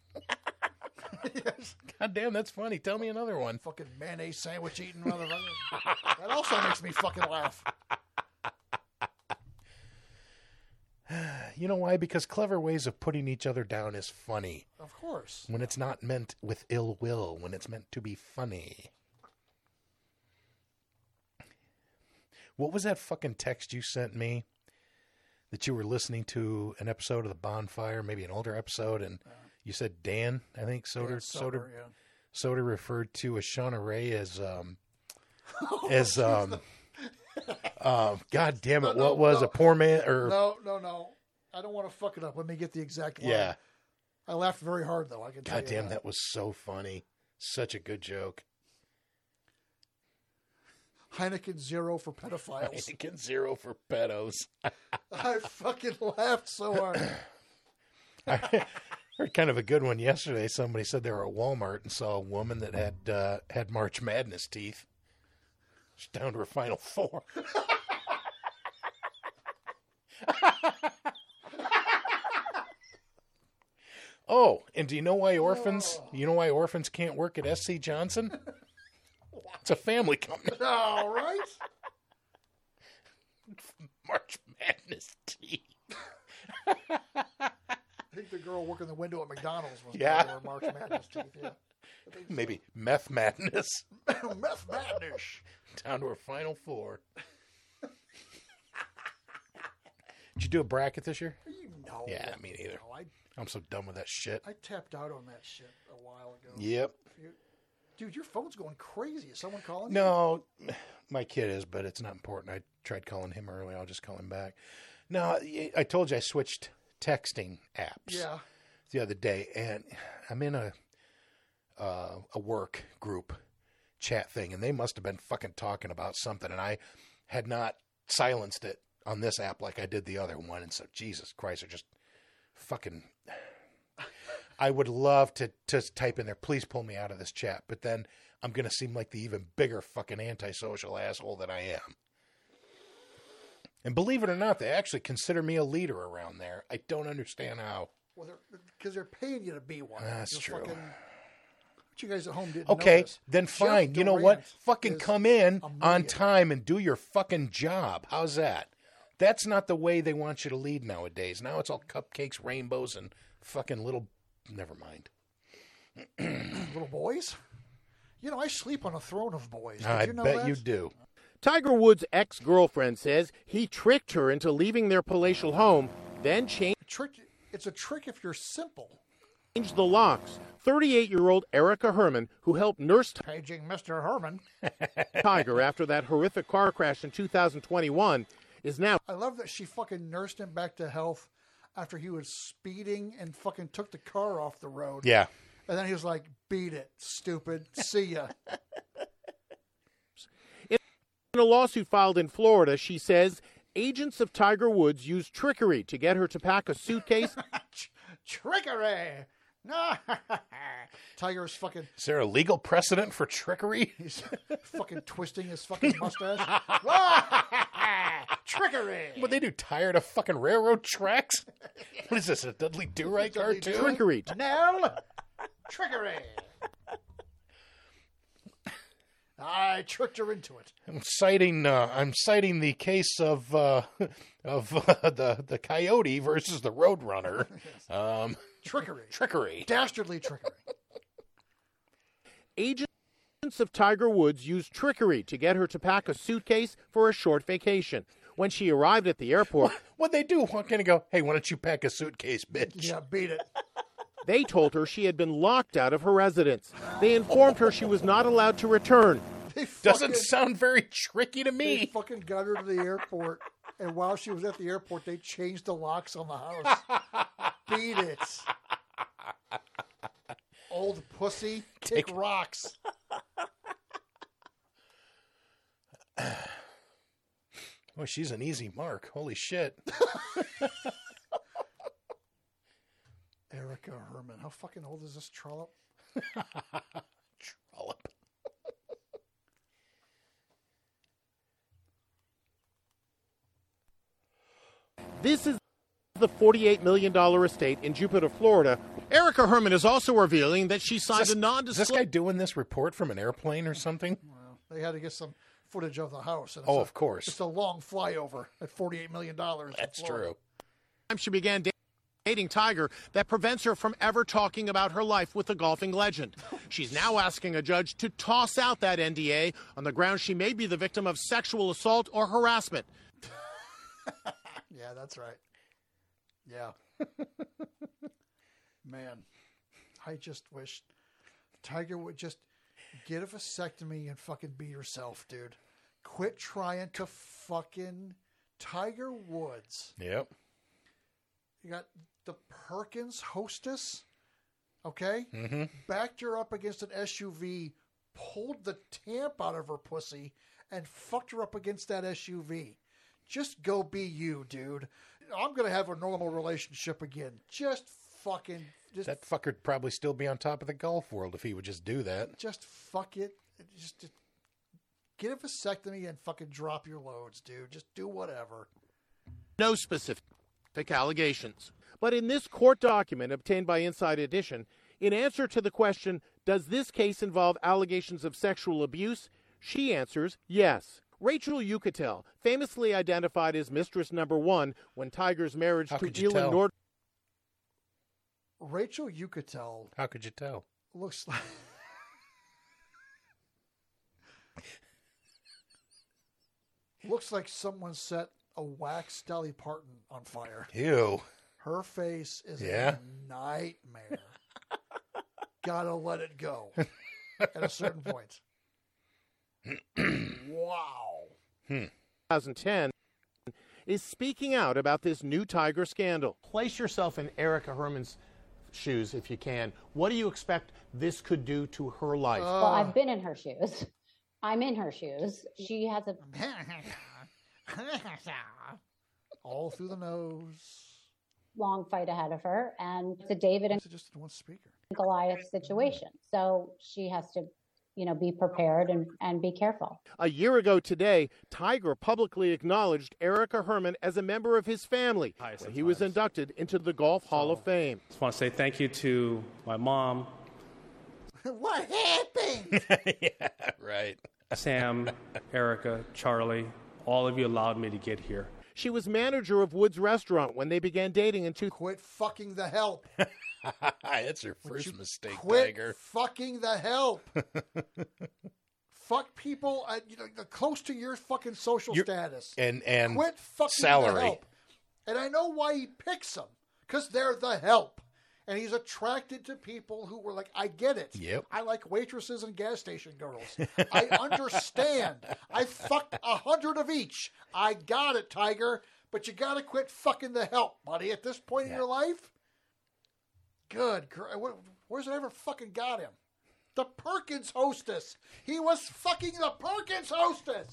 God damn, that's funny. Tell me another one. Fucking mayonnaise sandwich eating motherfucker. That also makes me fucking laugh. You know why? Because clever ways of putting each other down is funny. Of course. When it's not meant with ill will, when it's meant to be funny. What was that fucking text you sent me? That you were listening to an episode of The Bonfire, maybe an older episode, and you said Dan, I think Soder, Yeah, Soder, Soder, yeah. Soder referred to a Shauna Ray as, um, as, um, uh, God damn it, No, what no, was no. a poor man, or, No, no, no. I don't want to fuck it up. Let me get the exact line. yeah. I laughed very hard though. I can tell God you damn, that. that was so funny. Such a good joke. Heineken Zero for pedophiles. Heineken Zero for pedos. I fucking laughed so hard. I heard kind of a good one yesterday. Somebody said they were at Walmart and saw a woman that had uh, had March Madness teeth. She's down to her final four. Oh, and do you know why orphans? You know why orphans can't work at S C Johnson? It's a family company. All right. March Madness teeth. I think the girl working the window at McDonald's was Yeah. her March Madness teeth. Yeah. I think so. Maybe meth madness. Meth madness. Down to her final four. Did you do a bracket this year? No. Yeah, me neither. No, I, I'm so done with that shit. I tapped out on that shit a while ago. Yep. If you- Dude, your phone's going crazy. Is someone calling you? No, my kid is, but it's not important. I tried calling him earlier. I'll just call him back. No, I told you I switched texting apps Yeah. the other day, and I'm in a uh, a work group chat thing, and they must have been fucking talking about something, and I had not silenced it on this app like I did the other one, and so Jesus Christ, I just fucking. I would love to to type in there, please pull me out of this chat, but then I'm going to seem like the even bigger fucking antisocial asshole that I am. And believe it or not, they actually consider me a leader around there. I don't understand how. Well, they're because they're paying you to be one. That's You're true. Fucking, what you guys at home didn't Okay, notice. then Jeff fine. You know what? Durant Fucking is come in a on million. time and do your fucking job. How's that? That's not the way they want you to lead nowadays. Now it's all cupcakes, rainbows, and fucking little... Never mind. Little boys? You know, I sleep on a throne of boys. Did I you know bet that? you do. Tiger Woods' ex-girlfriend says he tricked her into leaving their palatial home, then changed Trick. It's a trick if you're simple. the locks. thirty-eight-year-old Erica Herman, who helped nurse Paging Mister Herman. Tiger after that horrific car crash in two thousand twenty-one, is now I love that she fucking nursed him back to health after he was speeding and fucking took the car off the road. Yeah. And then he was like, beat it, stupid. See ya. in a lawsuit filed in Florida. She says agents of Tiger Woods used trickery to get her to pack a suitcase. Trickery. No. Tiger's fucking... Is there a legal precedent for trickery? He's fucking twisting his fucking mustache. Trickery. What they do? Tired of fucking railroad tracks? What is this? A Dudley Do-Right cartoon? Trickery. Nell. Trickery. I tricked her into it. I'm citing. Uh, I'm citing the case of uh, of uh, the the coyote versus the roadrunner. Um, Trickery. trickery. Dastardly trickery. Agents of Tiger Woods used trickery to get her to pack a suitcase for a short vacation. When she arrived at the airport, What'd they do? What kind of go? Hey, why don't you pack a suitcase, bitch? Yeah, beat it. they told her she had been locked out of her residence. They informed her she was not allowed to return. They Doesn't fucking- sound very tricky to They me. fucking got her to the airport, and while she was at the airport, they changed the locks on the house. Beat it. Old pussy, kick Take- rocks. Oh, she's an easy mark. Holy shit. Erica Herman. How fucking old is this trollop? Trollop. This is the forty-eight million dollars estate in Jupiter, Florida. Erica Herman is also revealing that she signed Is this, a non-disclosure. is this guy doing this report from an airplane or something? Well, they had to get some footage of the house. And it's Oh, a- of course. It's a long flyover at forty-eight million dollars. That's true. Time she began dating Tiger that prevents her from ever talking about her life with the golfing legend. She's now asking a judge to toss out that N D A on the grounds she may be the victim of sexual assault or harassment. Yeah, that's right. Yeah. Man, I just wish Tiger would just get a vasectomy and fucking be yourself, dude. Quit trying to fucking Tiger Woods. Yep. You got the Perkins hostess, okay? Mm-hmm. Backed her up against an S U V, pulled the tamp out of her pussy, and fucked her up against that S U V. Just go be you, dude. I'm going to have a normal relationship again. Just fucking... Just, That fucker'd probably still be on top of the golf world if he would just do that. just fuck it. Just, just get a vasectomy and fucking drop your loads, dude. Just do whatever. No specific allegations. But in this court document obtained by Inside Edition, in answer to the question, does this case involve allegations of sexual abuse? She answers yes. Rachel Yucatel, famously identified as Mistress Number One when Tiger's marriage How to could you Elin tell? Nord. Rachel Yucatel How could you tell? looks like... looks like someone set a wax Dolly Parton on fire. Ew. Her face is Yeah? a nightmare. Gotta let it go at a certain point. Wow. twenty ten is speaking out about this new Tiger scandal. Place yourself in Erica Herman's shoes if you can. What do you expect this could do to her life? Well, I've been in her shoes. I'm in her shoes. She has a All through the nose. long fight ahead of her, and it's a David and Just one speaker. Goliath situation. So she has to, you know, be prepared and, and be careful. A year ago today, Tiger publicly acknowledged Erica Herman as a member of his family when he was inducted into the Golf Hall of Fame. Just want to say thank you to my mom, What happened? Yeah, right. Sam, Erica, Charlie. All of you allowed me to get here. She was manager of Wood's Restaurant when they began dating in two. Quit fucking the help. That's your Would first you mistake, Quit Tiger. fucking the help. Fuck people at, you know, close to your fucking social You're- status. and and Quit fucking salary. the help. And I know why he picks them. Because they're the help. And he's attracted to people who were like, I get it. Yep. I like waitresses and gas station girls. I understand. I fucked a hundred of each. I got it, Tiger. But you got to quit fucking the help, buddy, at this point in your life. Good. gr- wh- Where's it ever fucking got him? The Perkins hostess. He was fucking the Perkins hostess.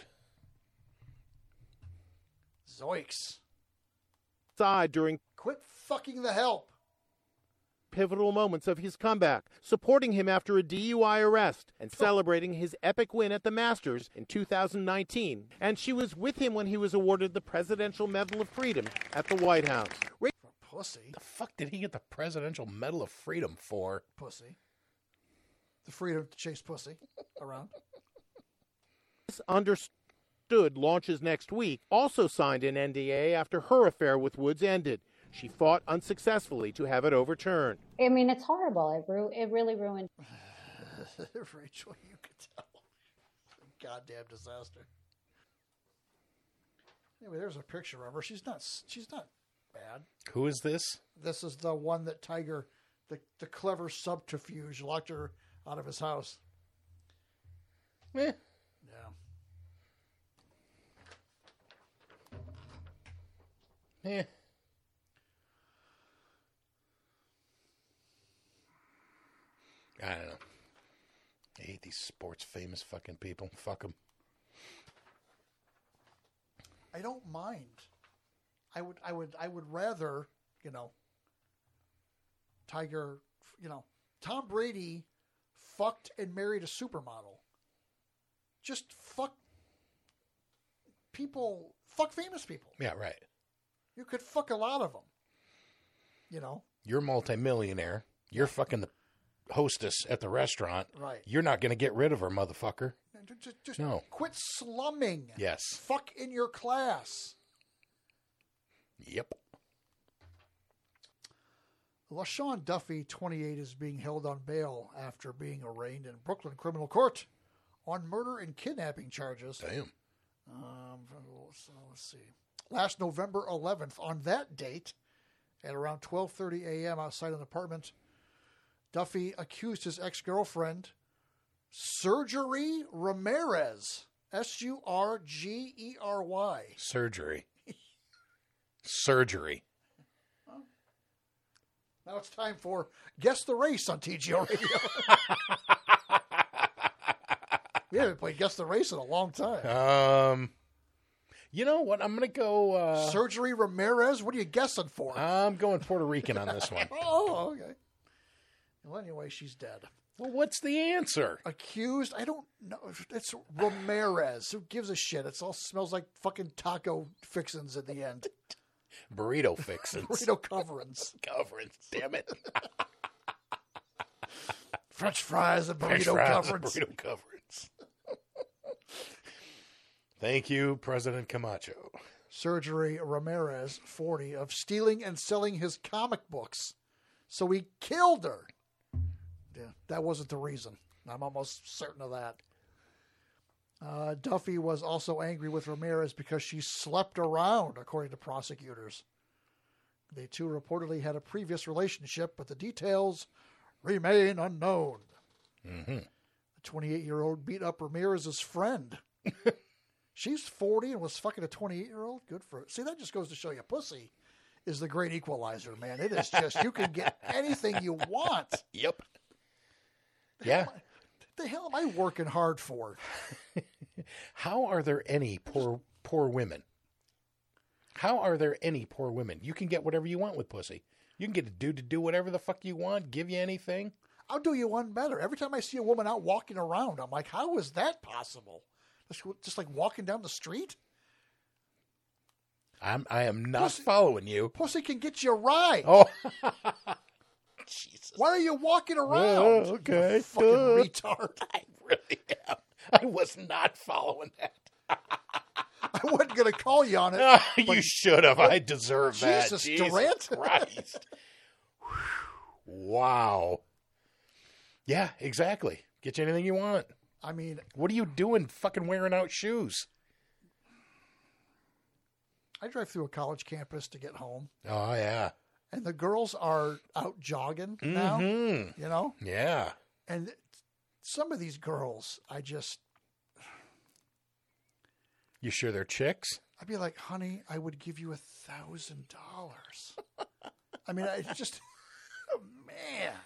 Zoinks. Side during Quit fucking the help. pivotal moments of his comeback, supporting him after a D U I arrest and celebrating his epic win at the Masters in two thousand nineteen. And she was with him when he was awarded the Presidential Medal of Freedom at the White House. Ra- Pussy. The fuck did he get the Presidential Medal of Freedom for? Pussy. The freedom to chase pussy around. Understood launches next week, also signed an N D A after her affair with Woods ended. She fought unsuccessfully to have it overturned. I mean, it's horrible. It, ru- it really ruined. Rachel, you could tell. Goddamn disaster. Anyway, there's a picture of her. She's not. She's not bad. Who is this? This is the one that Tiger, the the clever subterfuge, locked her out of his house. Eh. Yeah. Eh. I don't know. I hate these sports famous fucking people. Fuck them. I don't mind. I would. I would. I would rather. You know. Tiger, you know, Tom Brady fucked and married a supermodel. Just fuck people, fuck famous people. Yeah, right. You could fuck a lot of them. You know? You're a multimillionaire. You're fucking the hostess at the restaurant. Right. You're not going to get rid of her, motherfucker. Just, just No. quit slumming. Yes. Fuck in your class. Yep. LaShawn Duffy, twenty-eight, is being held on bail after being arraigned in Brooklyn criminal court on murder and kidnapping charges. Damn. Um, so let's see. Last November eleventh, on that date, at around twelve thirty a.m. outside an apartment, Duffy accused his ex-girlfriend, Surgery Ramirez, S U R G E R Y. Surgery. Surgery. Now it's time for Guess the Race on T G O Radio. We haven't played Guess the Race in a long time. Um, you know what? I'm going to go... Uh, Surgery Ramirez? What are you guessing for? I'm going Puerto Rican on this one. Oh, okay. Well, anyway, she's dead. Well, what's the answer? Accused? I don't know. It's Ramirez. Who gives a shit? It all smells like fucking taco fixins at the end. Burrito fixins. Burrito coverings. Coverings. Damn it. French fries and French burrito fries and coverings. burrito coverings. Thank you, President Camacho. Surgery Ramirez, forty, of stealing and selling his comic books. So he killed her. Yeah, that wasn't the reason. I'm almost certain of that. Uh, Duffy was also angry with Ramirez because she slept around, according to prosecutors. They two reportedly had a previous relationship, but the details remain unknown. Mm-hmm. The twenty-eight-year-old beat up Ramirez's friend. She's forty and was fucking a twenty-eight-year-old? Good for her. See, that just goes to show you pussy is the great equalizer, man. It is just, you can get anything you want. Yep. The Yeah. hell am I, the hell am I working hard for? How are there any poor poor women? How are there any poor women? You can get whatever you want with pussy. You can get a dude to do whatever the fuck you want, give you anything. I'll do you one better. Every time I see a woman out walking around, I'm like, how is that possible? Just, just like walking down the street? I'm I am not Pussy- following you. Pussy can get you a ride. Oh, Jesus. Why are you walking around? Oh, okay. You fucking Duh. retard. I really am. I was not following that. I wasn't going to call you on it. You should have. I deserve that. Jesus, Jesus Durant. Christ. Wow. Yeah, exactly. Get you anything you want. I mean, What are you doing fucking wearing out shoes? I drive through a college campus to get home, Oh, yeah. and the girls are out jogging now, Mhm. you know? Yeah. And some of these girls, I just, You sure they're chicks? I'd be like, honey, I would give you a thousand dollars. I mean, I just, oh, man.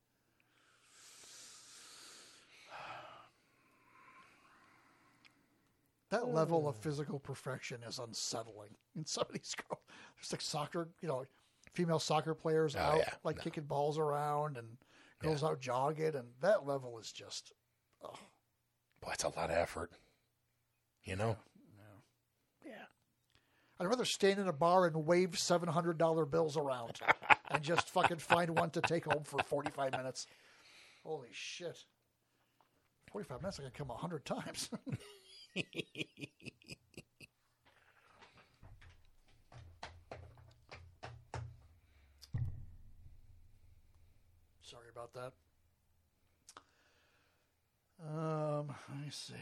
That level of physical perfection is unsettling. In some of these girls, there's like soccer, you know, female soccer players Oh, out, yeah. like No. kicking balls around, and girls out jogging, and that level is just, oh. Boy, it's a lot of effort. You know? I'd rather stand in a bar and wave seven hundred dollar bills around and just fucking find one to take home for forty-five minutes. Holy shit. forty-five minutes, I could come a hundred times. Sorry about that. Um, let me see.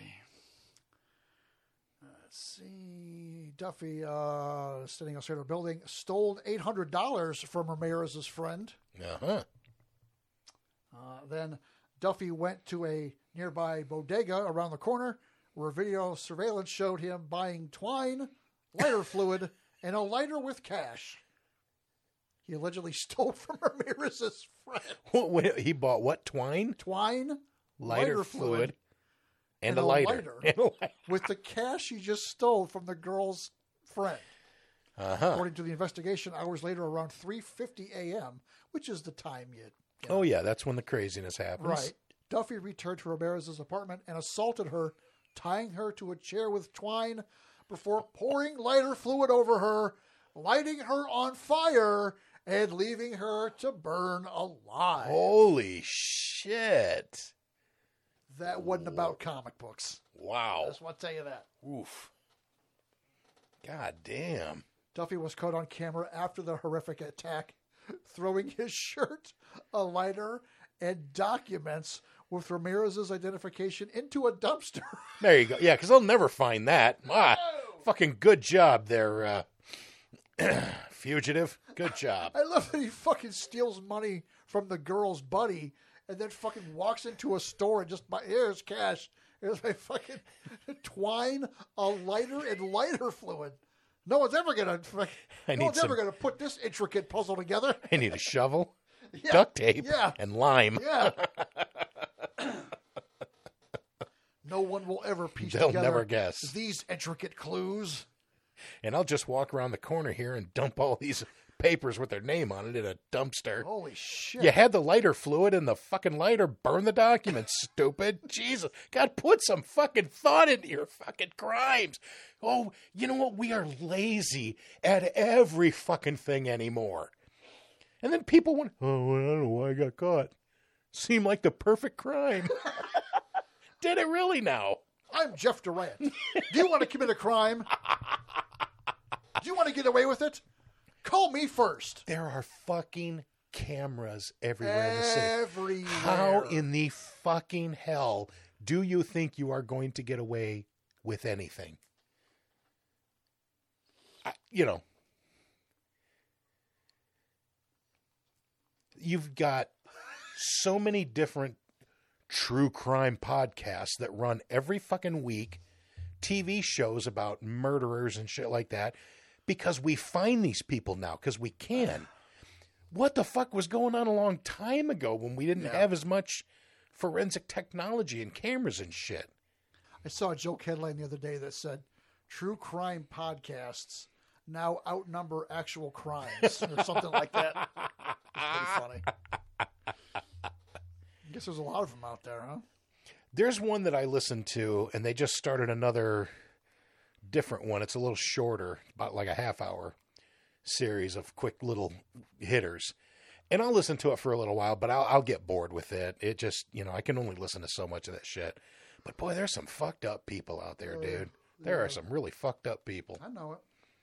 Let's see. Duffy, uh, sitting outside a building, stole eight hundred dollars from Ramirez's friend. Uh-huh. Uh, then Duffy went to a nearby bodega around the corner where video surveillance showed him buying twine, lighter fluid, and a lighter with cash. He allegedly stole from Ramirez's friend. What, what, he bought what? Twine? Twine, Lighter, lighter fluid, fluid, and, and a a lighter. lighter. And a lighter. with the cash he just stole from the girl's friend. Uh-huh. According to the investigation, hours later, around three fifty a.m., which is the time you... you know, Oh, yeah, that's when the craziness happens. right. Duffy returned to Ramirez's apartment and assaulted her, tying her to a chair with twine before pouring lighter fluid over her, lighting her on fire, and leaving her to burn alive. Holy shit. That wasn't about comic books. Wow. That's what I'll tell you that. Oof. God damn. Duffy was caught on camera after the horrific attack, throwing his shirt, a lighter, and documents with Ramirez's identification into a dumpster. There you go. Yeah, because they'll never find that. Ah, fucking good job there, uh, fugitive. Good job. I love that he fucking steals money from the girl's buddy and then fucking walks into a store and just buy, here's cash. Here's my fucking twine, a lighter, and lighter fluid. No one's ever gonna. I no need one's some- ever gonna put this intricate puzzle together. I need a shovel, Yeah, duct tape, yeah. and lime. Yeah. No one will ever piece They'll together never guess. these intricate clues. And I'll just walk around the corner here and dump all these papers with their name on it in a dumpster. Holy shit! You had the lighter fluid in the fucking lighter. Burn the documents, stupid. Jesus. God, put some fucking thought into your fucking crimes. Oh, you know what? We are lazy at every fucking thing anymore. And then people went, oh, well, I don't know why I got caught. Seemed like the perfect crime. Did it really now? I'm Jeff Durant. Do you want to commit a crime? Do you want to get away with it? Call me first. There are fucking cameras everywhere in the city. Everywhere. How in the fucking hell do you think you are going to get away with anything? I, you know, you've got so many different true crime podcasts that run every fucking week, T V shows about murderers and shit like that, because we find these people now, because we can. What the fuck was going on a long time ago when we didn't Yeah. have as much forensic technology and cameras and shit? I saw a joke headline the other day that said, "True crime podcasts now outnumber actual crimes," or something like that. It's pretty funny. I guess there's a lot of them out there, huh? There's one that I listened to, and they just started another different one. It's a little shorter, about like a half hour series of quick little hitters. And I'll listen to it for a little while, but I'll, I'll get bored with it. It just, you know, I can only listen to so much of that shit. But boy, there's some fucked up people out there, Uh, dude. There yeah. are some really fucked up people. I know it.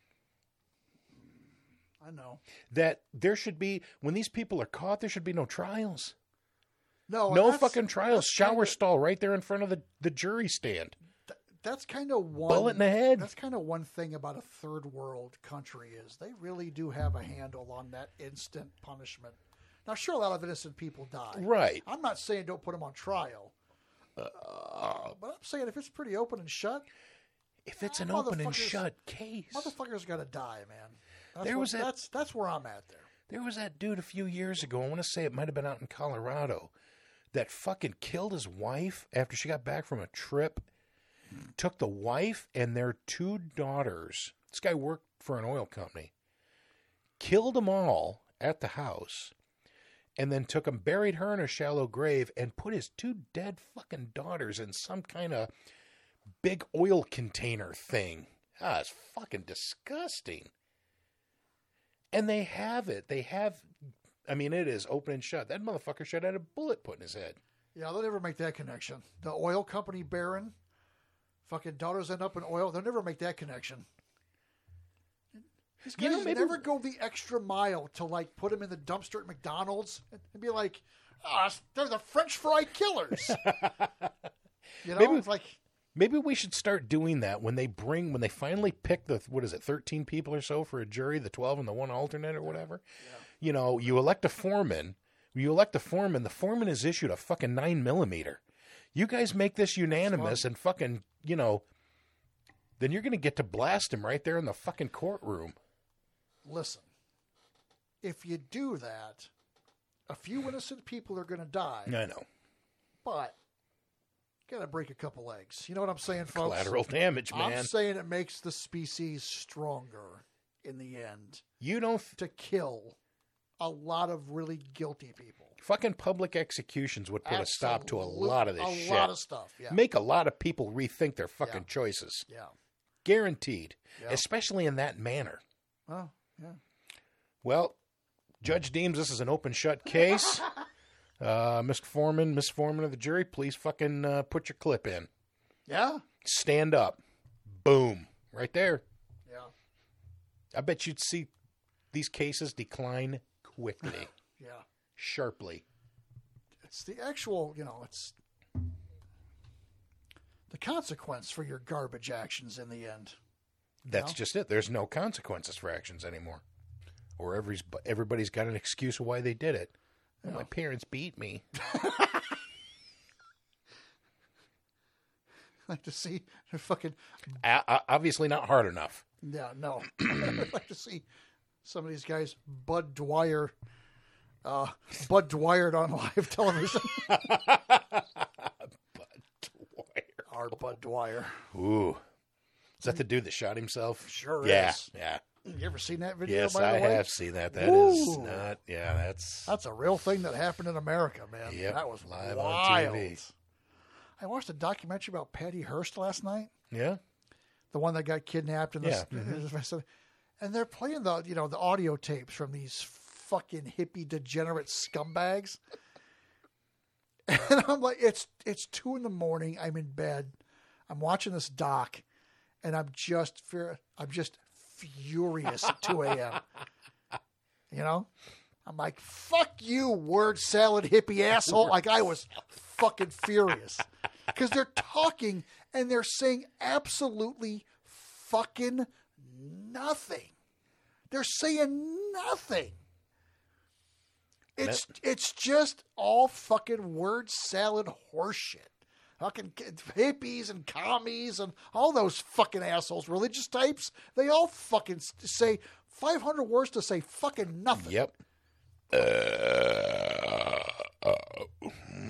I know. That there should be, when these people are caught, there should be no trials. No, no that's- fucking trials. that's Shower kinda- stall right there in front of the, the jury stand. That's kind of one Bullet in the head. That's kind of one thing about a third world country is they really do have a handle on that instant punishment. Now, sure, a lot of innocent people die. Right. I'm not saying don't put them on trial, uh, but I'm saying if it's pretty open and shut, if it's an open and motherfuckers- shut case, motherfuckers got to die, man. That's There what- was that- that's that's where I'm at there. There was that dude a few years ago, I want to say it might have been out in Colorado, that fucking killed his wife after she got back from a trip. Took the wife and their two daughters. This guy worked for an oil company. Killed them all at the house. And then took them, buried her in a shallow grave, and put his two dead fucking daughters in some kind of big oil container thing. Ah, it's fucking disgusting. And they have it. They have, I mean, it is open and shut. That motherfucker should have had a bullet put in his head. Yeah, they'll never make that connection. The oil company baron, fucking daughters end up in oil. They'll never make that connection. These guys You know, maybe- never go the extra mile to like put them in the dumpster at McDonald's and be like, "Ah, they're the French fry killers." You know, Maybe- it's like Maybe we should start doing that when they bring, when they finally pick the, what is it, thirteen people or so for a jury, the twelve and the one alternate or whatever. Yeah. You know, you elect a foreman. You elect a foreman. The foreman is issued a fucking nine millimeter. You guys make this unanimous and fucking, you know, then you're going to get to blast him right there in the fucking courtroom. listen, if you do that, a few innocent people are going to die. I know. But got to break a couple eggs. You know what I'm saying, folks? Collateral damage, man. I'm saying it makes the species stronger. in the end. You don't f- to kill a lot of really guilty people. Fucking public executions would put Absolute, a stop to a lot of this a shit. A lot of stuff, yeah. Make a lot of people rethink their fucking yeah. choices. Yeah. Guaranteed. Yeah. Especially in that manner. Oh, yeah. Well, Judge deems this is an open shut case. uh, Mister Foreman, Miss Foreman of the jury, please fucking uh, put your clip in. Yeah. Stand up. Boom. Right there. Yeah. I bet you'd see these cases decline quickly. Yeah. Sharply. It's the actual, you know, it's the consequence for your garbage actions in the end. That's know? just it. There's no consequences for actions anymore. Or every, everybody's got an excuse of why they did it. Yeah. My parents beat me. Like to see fucking... A- obviously not hard enough. Yeah, no. I'd like to see some of these guys Bud Dwyer, uh, Bud Dwyer on live television. Bud Dwyer. Our Bud Dwyer. Ooh. Is that the dude that shot himself? Sure yeah, is. Yeah. You ever seen that video? Yes, by the I way? have seen that. That Ooh. is not... Yeah, that's... That's a real thing that happened in America, man. Yep, that was live wild. on T V. I watched a documentary about Patty Hearst last night. Yeah? The one that got kidnapped. And, Yeah. the, mm-hmm. and they're playing the, you know, the audio tapes from these fucking hippie degenerate scumbags. And I'm like, it's it's two in the morning. I'm in bed. I'm watching this doc, and I'm just fear. I'm just furious at two a.m. You know, I'm like, fuck you, word salad hippie asshole. Like I was fucking furious because they're talking and they're saying absolutely fucking nothing. They're saying nothing. It's it's just all fucking word salad horseshit. Fucking hippies and commies and all those fucking assholes, religious types, they all fucking say five hundred words to say fucking nothing. Yep. Uh, uh,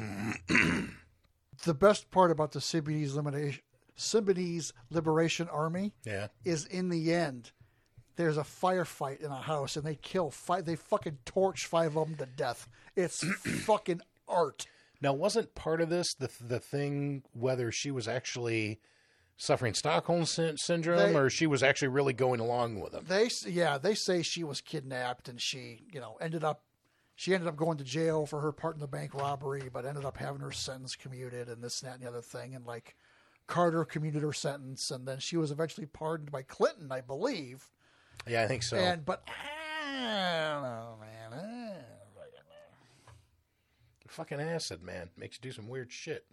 the best part about the Symbionese Liberation, Symbionese Liberation Army yeah. is in the end, there's a firefight in a house and they kill five, they fucking torch five of them to death. It's fucking art. Now, wasn't part of this the the thing whether she was actually suffering Stockholm sy- syndrome They- or she was actually really going along with them? They yeah, they say she was kidnapped and she, you know, ended up she ended up going to jail for her part in the bank robbery, but ended up having her sentence commuted and this and that and the other thing. And like Carter commuted her sentence, and then she was eventually pardoned by Clinton, I believe. Yeah, I think so. And but I don't know, man. I don't know. Fucking acid, man, makes you do some weird shit.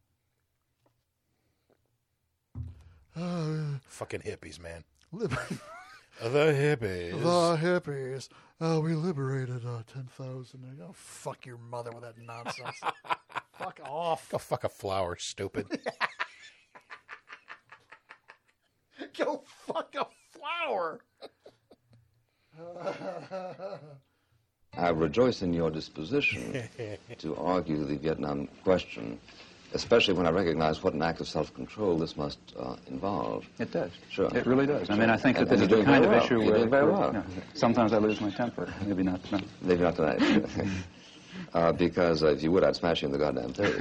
Uh, Fucking hippies, man. Lib- The hippies. The hippies. Oh, we liberated uh, ten thousand. Oh, fuck your mother with that nonsense. Fuck off. Go fuck a flower, stupid. Go fuck a flower. I rejoice in your disposition to argue the Vietnam question, especially when I recognize what an act of self-control this must uh, involve. It does. Sure. It really does. I mean, I think that And- this and is you're the kind doing of very issue well. where, You're doing very where, well. you know, sometimes I lose my temper. Maybe not tonight. Maybe not tonight. uh, because uh, if you would, I'd smash you in the goddamn face.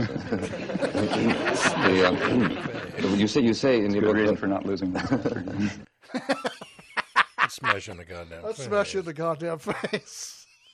the, um, you say, you say in your Good book... reason for not losing my temper. Smash in the goddamn Let's face. smash you in the goddamn face.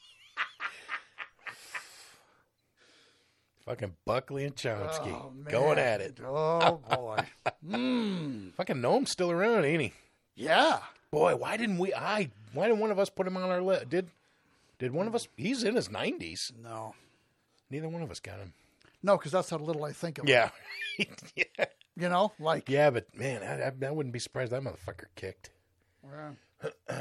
Fucking Buckley and Chomsky Oh, man. going at it. Oh, boy. mm. Fucking Noam's still around, ain't he? Yeah. Boy, why didn't we? I why didn't one of us put him on our list? Did did one of us? He's in his nineties. No. Neither one of us got him. No, because that's how little I think of Yeah. him. yeah. You know, like... Yeah, but man, I, I, I wouldn't be surprised that motherfucker kicked. Yeah.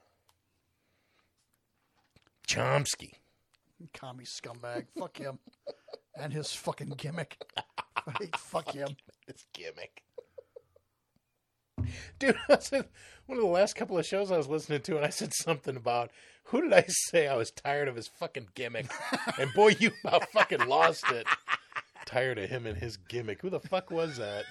Chomsky. Commie scumbag. Fuck him. And his fucking gimmick. Fuck him. His gimmick. Dude, I said, one of the last couple of shows I was listening to, and I said something about, who did I say I was tired of his fucking gimmick? And boy, you about fucking lost it. Tired of him and his gimmick. Who the fuck was that?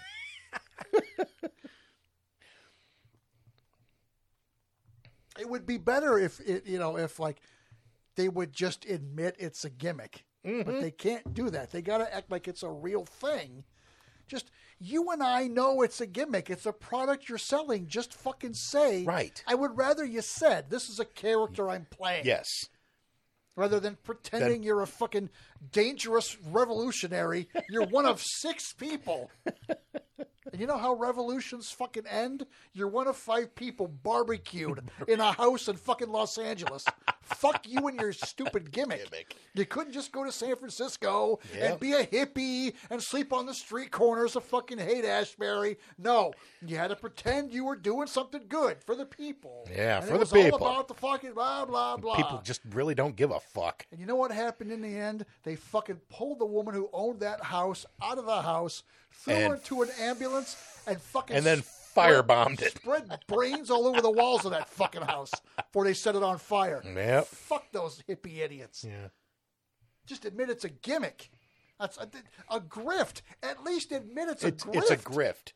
It would be better if it, you know, if like they would just admit it's a gimmick, mm-hmm. but they can't do that. They got to act like it's a real thing. Just you and I know it's a gimmick. It's a product you're selling. Just fucking say, right. I would rather you said this is a character I'm playing. Yes. Rather than pretending then, you're a fucking dangerous revolutionary. You're one of six people. And you know how revolutions fucking end? You're one of five people barbecued in a house in fucking Los Angeles. Fuck you and your stupid gimmick. gimmick. You couldn't just go to San Francisco yep. and be a hippie and sleep on the street corners of fucking Haight-Ashbury. No, you had to pretend you were doing something good for the people. Yeah, and for it the was people. all about the fucking blah, blah, blah. People just really don't give a fuck. And you know what happened in the end? They fucking pulled the woman who owned that house out of the house, threw and her into an ambulance, and fucking and then firebombed it. Spread brains all over the walls of that fucking house before they set it on fire. Yep. Fuck those hippie idiots. Yeah. Just admit it's a gimmick. That's a, a grift. At least admit it's a it's, grift. It's a grift.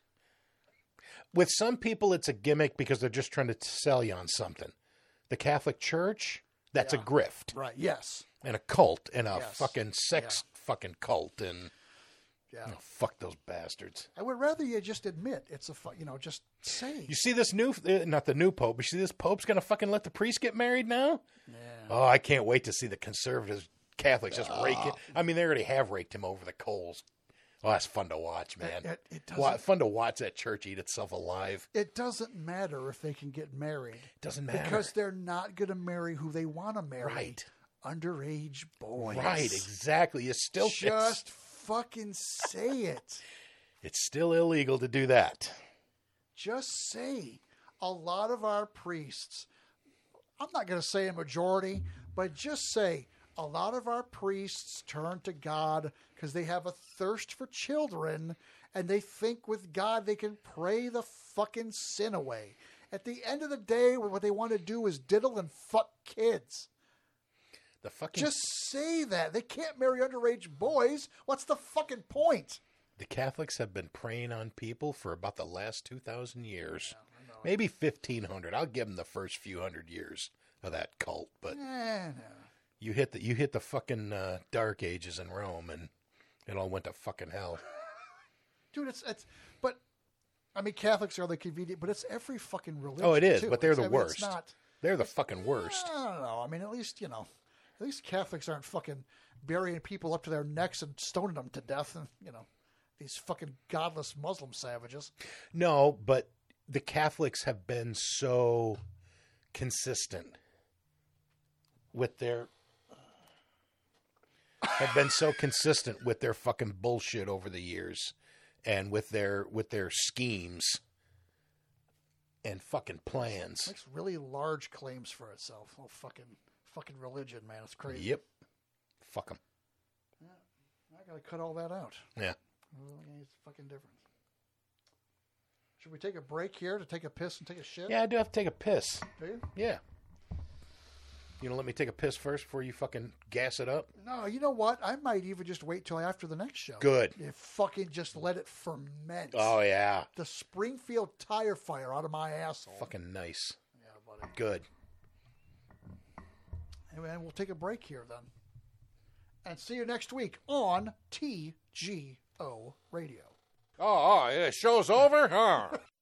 With some people, it's a gimmick because they're just trying to sell you on something. The Catholic Church, that's yeah. a grift. Right, yes. And a cult, and a yes. fucking sex yeah. fucking cult, and yeah. oh, fuck those bastards. I would rather you just admit it's a, fu- you know, just say. You see this new, uh, not the new Pope, but you see this Pope's going to fucking let the priest get married now? Yeah. Oh, I can't wait to see the conservatives, Catholics just uh, rake it. I mean, they already have raked him over the coals. Oh, that's fun to watch, man. It, it, it well, fun to watch that church eat itself alive. It doesn't matter if they can get married. It doesn't matter. Because they're not going to marry who they want to marry. Right. Underage boys. Right, exactly. You still just fucking say it. It's still illegal to do that. Just say a lot of our priests, I'm not going to say a majority, but just say a lot of our priests turn to God because they have a thirst for children and they think with God they can pray the fucking sin away. At the end of the day, what they want to do is diddle and fuck kids. The fucking... Just say that. They can't marry underage boys. What's the fucking point? The Catholics have been preying on people for about the last two thousand years. Yeah, maybe fifteen hundred. I'll give them the first few hundred years of that cult. But eh, no. you hit the you hit the fucking uh, Dark Ages in Rome, and it all went to fucking hell. Dude, it's... it's but, I mean, Catholics are the convenient, but it's every fucking religion, Oh, it is, too. but they're it's, the I mean, worst. It's not... They're the fucking worst. I don't know. I mean, at least, you know... At least Catholics aren't fucking burying people up to their necks and stoning them to death. And, you know, these fucking godless Muslim savages. No, but the Catholics have been so consistent with their... have been so consistent with their fucking bullshit over the years. And with their with their schemes and fucking plans. It makes really large claims for itself. Oh, fucking... Fucking religion, man. It's crazy. Yep. Fuck them. Yeah. I got to cut all that out. Yeah. It's a fucking difference. Should we take a break here to take a piss and take a shit? Yeah, I do have to take a piss. Do you? Yeah. You know, let me take a piss first before you fucking gas it up? No, you know what? I might even just wait till after the next show. Good. You fucking just let it ferment. Oh, yeah. The Springfield tire fire out of my asshole. Fucking nice. Yeah, buddy. Good. And we'll take a break here then. And see you next week on T G O Radio. Oh, oh, yeah, show's over? Huh.